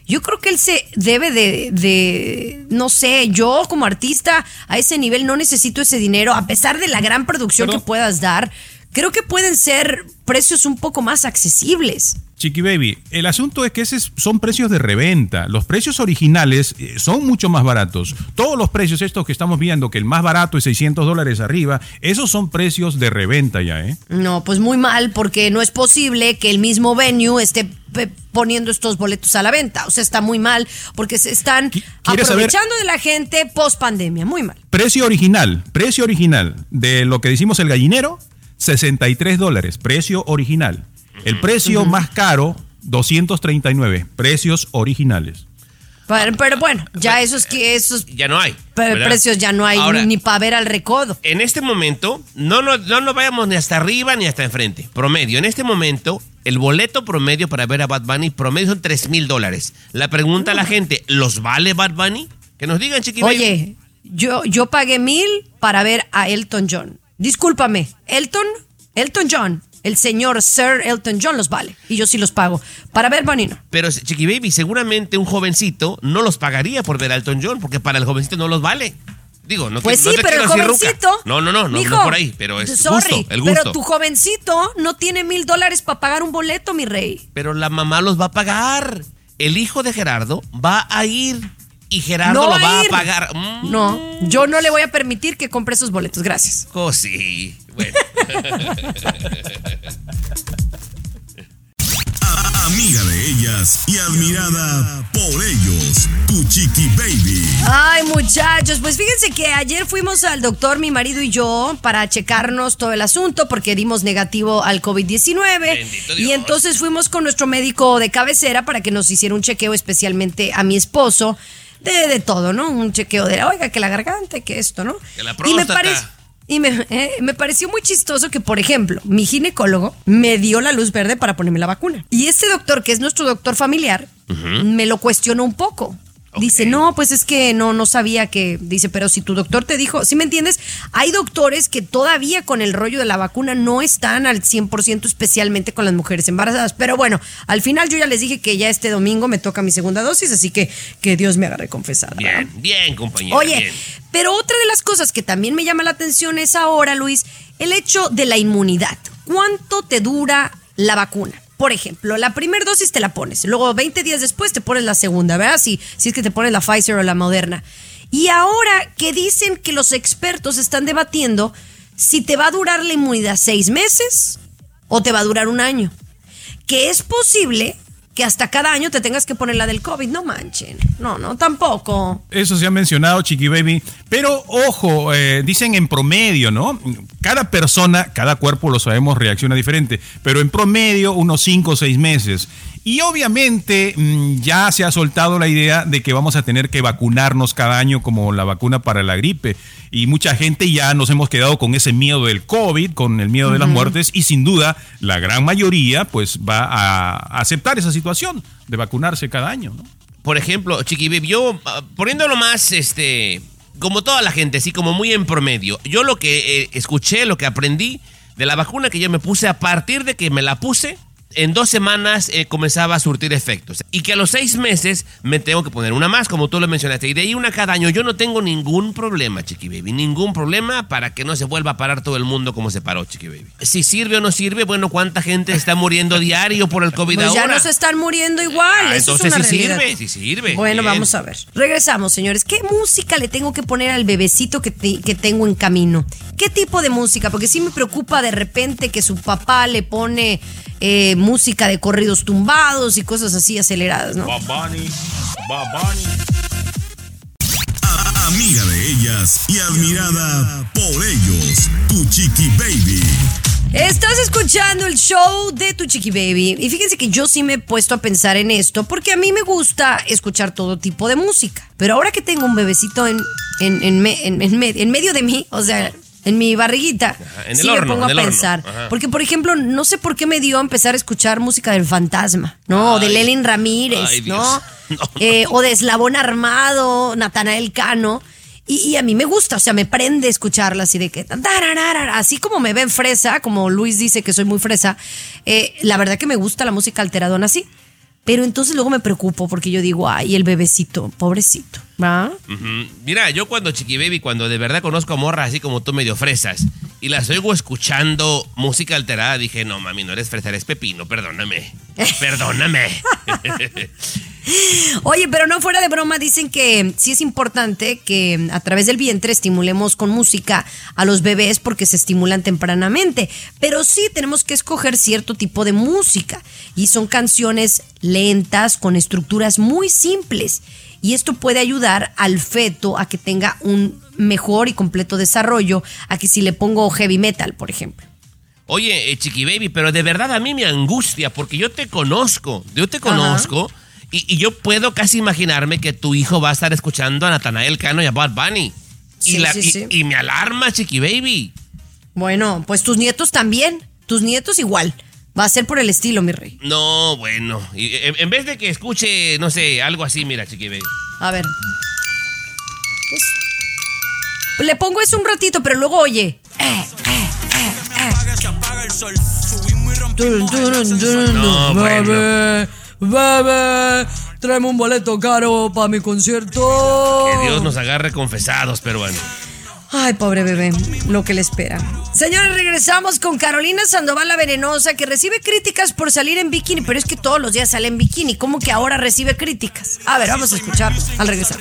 Yo creo que él se debe de, no sé, yo como artista a ese nivel no necesito ese dinero, a pesar de la gran producción que puedas dar. Creo que pueden ser precios un poco más accesibles. Chiqui Baby, el asunto es que esos son precios de reventa. Los precios originales son mucho más baratos. Todos los precios estos que estamos viendo, que el más barato es $600 arriba, esos son precios de reventa ya, ¿eh? No, pues muy mal, porque no es posible que el mismo venue esté poniendo estos boletos a la venta. O sea, está muy mal, porque se están aprovechando de la gente post pandemia. Muy mal. Precio original de lo que decimos el gallinero, $63, precio original. El precio más caro, $239, precios originales. Pero bueno, ya esos ya no hay. Precios ya no hay. Ahora, ni para ver al recodo. En este momento, no nos vayamos ni hasta arriba ni hasta enfrente. Promedio, en este momento, el boleto promedio para ver a Bad Bunny, promedio son $3,000. La pregunta a la gente, ¿los vale Bad Bunny? Que nos digan, Chiqui Baby. Oye, yo pagué $1,000 para ver a Elton John. Discúlpame, Elton John. El señor Sir Elton John los vale. Y yo sí los pago. Para ver Bunny no. Pero, Chiqui Baby, seguramente un jovencito no los pagaría por ver a Elton John, porque para el jovencito no los vale. Digo, no pues te, sí, no te pero el jovencito... No por ahí, pero es sorry, el gusto. Pero tu jovencito no tiene $1,000 para pagar un boleto, mi rey. Pero la mamá los va a pagar. El hijo de Gerardo va a ir y Gerardo lo va a pagar. No, yo no le voy a permitir que compre esos boletos. Gracias. Oh, sí. Bueno. Amiga de ellas y admirada por ellos, tu Chiqui Baby. Ay, muchachos, pues fíjense que ayer fuimos al doctor, mi marido y yo, para checarnos todo el asunto porque dimos negativo al COVID-19. Y entonces fuimos con nuestro médico de cabecera para que nos hiciera un chequeo especialmente a mi esposo de todo, ¿no? Un chequeo de, oiga, que la garganta, que esto, ¿no? Que la próstata. Y me pareció muy chistoso que, por ejemplo, mi ginecólogo me dio la luz verde para ponerme la vacuna. Y este doctor, que es nuestro doctor familiar, me lo cuestionó un poco. Okay. Dice, no, pues es que no sabía que... Dice, pero si tu doctor te dijo... ¿Sí me entiendes? Hay doctores que todavía con el rollo de la vacuna no están al 100%, especialmente con las mujeres embarazadas. Pero bueno, al final yo ya les dije que ya este domingo me toca mi segunda dosis, así que Dios me agarre confesada. Bien, compañera. Oye, bien. Pero otra de las cosas que también me llama la atención es ahora, Luis, el hecho de la inmunidad. ¿Cuánto te dura la vacuna? Por ejemplo, la primera dosis te la pones, luego 20 días después te pones la segunda, ¿verdad? Si es que te pones la Pfizer o la Moderna. Y ahora que dicen que los expertos están debatiendo si te va a durar la inmunidad 6 meses o te va a durar 1 año. Que es posible que hasta cada año te tengas que poner la del COVID. No manchen. No, tampoco. Eso se ha mencionado, Chiqui Baby. Pero, ojo, dicen en promedio, ¿no? Cada persona, cada cuerpo, lo sabemos, reacciona diferente. Pero en promedio, unos 5 o 6 meses. Y obviamente ya se ha soltado la idea de que vamos a tener que vacunarnos cada año como la vacuna para la gripe. Y mucha gente ya nos hemos quedado con ese miedo del COVID, con el miedo de las muertes. Y sin duda, la gran mayoría pues va a aceptar esa situación de vacunarse cada año, ¿no? Por ejemplo, Chiqui Baby, yo poniéndolo más, como toda la gente, así como muy en promedio. Yo lo que escuché, lo que aprendí de la vacuna que yo me puse, a partir de que me la puse, en 2 semanas comenzaba a surtir efectos. Y que a los 6 meses me tengo que poner una más, como tú lo mencionaste. Y de ahí una cada año. Yo no tengo ningún problema, Chiqui Baby. Ningún problema para que no se vuelva a parar todo el mundo como se paró, Chiqui Baby. Si sirve o no sirve, bueno, ¿cuánta gente está muriendo diario por el COVID pues ahora? Ya no se están muriendo igual. Eso entonces es una sí realidad. sirve. Bueno, bien. vamos a ver. Regresamos, señores. ¿Qué música le tengo que poner al bebecito que tengo en camino? ¿Qué tipo de música? Porque sí me preocupa de repente que su papá le pone... música de corridos tumbados y cosas así aceleradas, ¿no? Bad Bunny. Amiga de ellas y admirada por ellos, tu Chiqui Baby. Estás escuchando el show de tu Chiqui Baby. Y fíjense que yo sí me he puesto a pensar en esto porque a mí me gusta escuchar todo tipo de música. Pero ahora que tengo un bebecito en medio de mí, o sea... en mi barriguita, sí me pongo a pensar. Porque, por ejemplo, no sé por qué me dio a empezar a escuchar música del Fantasma, ¿no? O de Lelin Ramírez, ¿no? O de Eslabón Armado, Natanael Cano. Y a mí me gusta, o sea, me prende escucharla así de que... Así como me ven fresa, como Luis dice que soy muy fresa, la verdad que me gusta la música alteradona así. Pero entonces luego me preocupo porque yo digo, ay, el bebecito, pobrecito, ¿va? Uh-huh. Mira, yo cuando Chiqui Baby, cuando de verdad conozco a morras así como tú, medio fresas, y las oigo escuchando música alterada, dije, no, mami, no eres fresa, eres pepino, perdóname. Oye, pero no, fuera de broma, dicen que sí es importante que a través del vientre estimulemos con música a los bebés porque se estimulan tempranamente, pero sí tenemos que escoger cierto tipo de música y son canciones lentas con estructuras muy simples y esto puede ayudar al feto a que tenga un mejor y completo desarrollo a que si le pongo heavy metal, por ejemplo. Oye, Chiqui Baby, pero de verdad a mí me angustia porque yo te conozco. Y yo puedo casi imaginarme que tu hijo va a estar escuchando a Natanael Cano y a Bad Bunny. Sí. Y me alarma, Chiqui Baby. Bueno, pues tus nietos también. Tus nietos igual. Va a ser por el estilo, mi rey. No, bueno. En vez de que escuche, no sé, algo así, mira, Chiqui Baby. A ver. Pues, le pongo eso un ratito, pero luego oye. No, bueno. Bebé, tráeme un boleto caro para mi concierto. Que Dios nos agarre confesados, peruanos. Ay, pobre bebé, lo que le espera. Señores, regresamos con Carolina Sandoval, la venenosa, que recibe críticas por salir en bikini, pero es que todos los días sale en bikini. ¿Cómo que ahora recibe críticas? A ver, vamos a escuchar al regresar.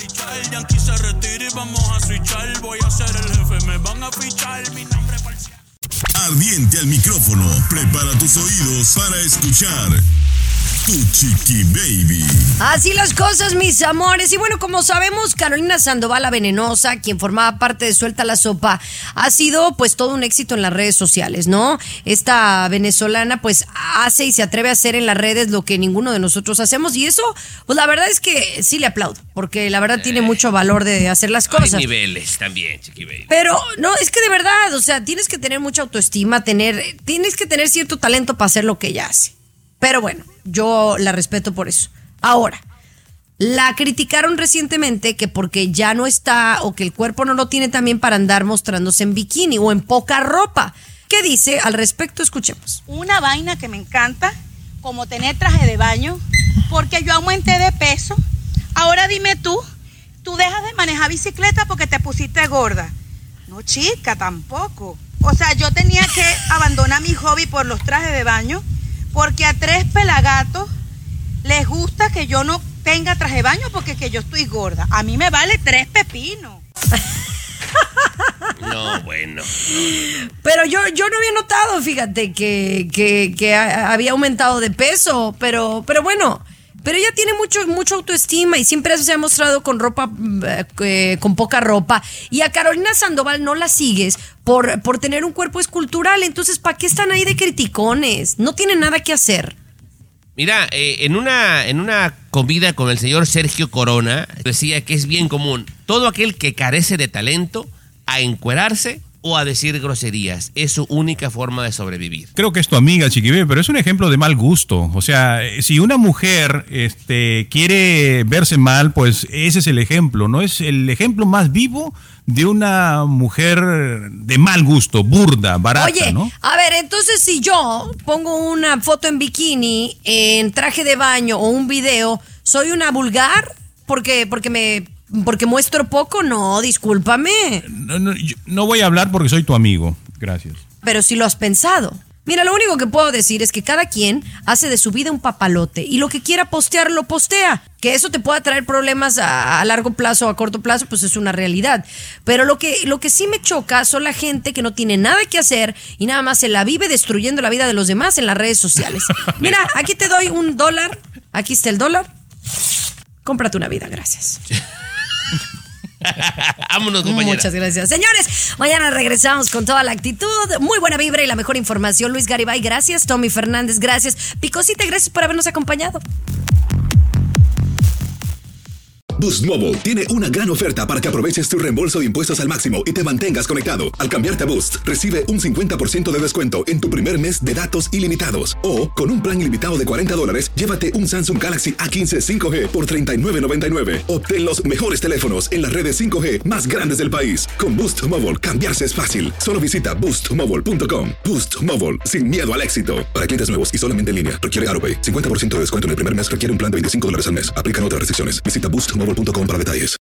Ardiente al micrófono, prepara tus oídos para escuchar Tu Chiqui Baby. Así las cosas, mis amores. Y bueno, como sabemos, Carolina Sandoval, la venenosa, quien formaba parte de Suelta la Sopa, ha sido pues todo un éxito en las redes sociales, ¿no? Esta venezolana pues hace y se atreve a hacer en las redes lo que ninguno de nosotros hacemos. Y eso, pues la verdad es que sí le aplaudo, porque la verdad tiene mucho valor de hacer las cosas. Hay niveles también, Chiqui Baby. Pero no, es que de verdad, o sea, tienes que tener mucha autoestima, tienes que tener cierto talento para hacer lo que ella hace. Pero bueno, yo la respeto por eso. Ahora, la criticaron recientemente que porque ya no está o que el cuerpo no lo tiene también para andar mostrándose en bikini o en poca ropa. ¿Qué dice al respecto? Escuchemos. Una vaina que me encanta, como tener traje de baño, porque yo aumenté de peso. Ahora dime tú dejas de manejar bicicleta porque te pusiste gorda. No, chica, tampoco. O sea, yo tenía que abandonar mi hobby por los trajes de baño. Porque a 3 pelagatos les gusta que yo no tenga traje de baño porque que yo estoy gorda. A mí me vale 3 pepinos. No, bueno. Pero yo no había notado, fíjate, que había aumentado de peso. Pero bueno, pero ella tiene mucha autoestima y siempre se ha mostrado con ropa, con poca ropa. Y a Carolina Sandoval no la sigues por tener un cuerpo escultural. Entonces, ¿para qué están ahí de criticones? No tienen nada que hacer. Mira, en una comida con el señor Sergio Corona, decía que es bien común todo aquel que carece de talento a encuerarse o a decir groserías. Es su única forma de sobrevivir. Creo que es tu amiga, Chiqui Baby, pero es un ejemplo de mal gusto. O sea, si una mujer quiere verse mal, pues ese es el ejemplo, ¿no? Es el ejemplo más vivo de una mujer de mal gusto, burda, barata, Oye, ¿no? A ver, entonces si yo pongo una foto en bikini, en traje de baño o un video, ¿soy una vulgar? Porque muestro poco, no, discúlpame. No voy a hablar porque soy tu amigo. Gracias. Pero si lo has pensado. Mira, lo único que puedo decir es que cada quien hace de su vida un papalote y lo que quiera postear, lo postea. Que eso te pueda traer problemas a largo plazo o a corto plazo, pues es una realidad. Pero lo que sí me choca son la gente que no tiene nada que hacer y nada más se la vive destruyendo la vida de los demás en las redes sociales. Mira, aquí te doy $1. Aquí está el dólar. Cómprate una vida, gracias. Vámonos, compañera. Muchas gracias. Señores, mañana regresamos con toda la actitud, muy buena vibra y la mejor información. Luis Garibay, gracias. Tommy Fernández, gracias. Picosita, gracias por habernos acompañado. Boost Mobile tiene una gran oferta para que aproveches tu reembolso de impuestos al máximo y te mantengas conectado. Al cambiarte a Boost, recibe un 50% de descuento en tu primer mes de datos ilimitados. O, con un plan ilimitado de $40, llévate un Samsung Galaxy A15 5G por $39.99. Obtén los mejores teléfonos en las redes 5G más grandes del país. Con Boost Mobile, cambiarse es fácil. Solo visita boostmobile.com. Boost Mobile, sin miedo al éxito. Para clientes nuevos y solamente en línea, requiere AutoPay. 50% de descuento en el primer mes requiere un plan de $25 al mes. Aplican otras restricciones. Visita boostmobile.com para detalles.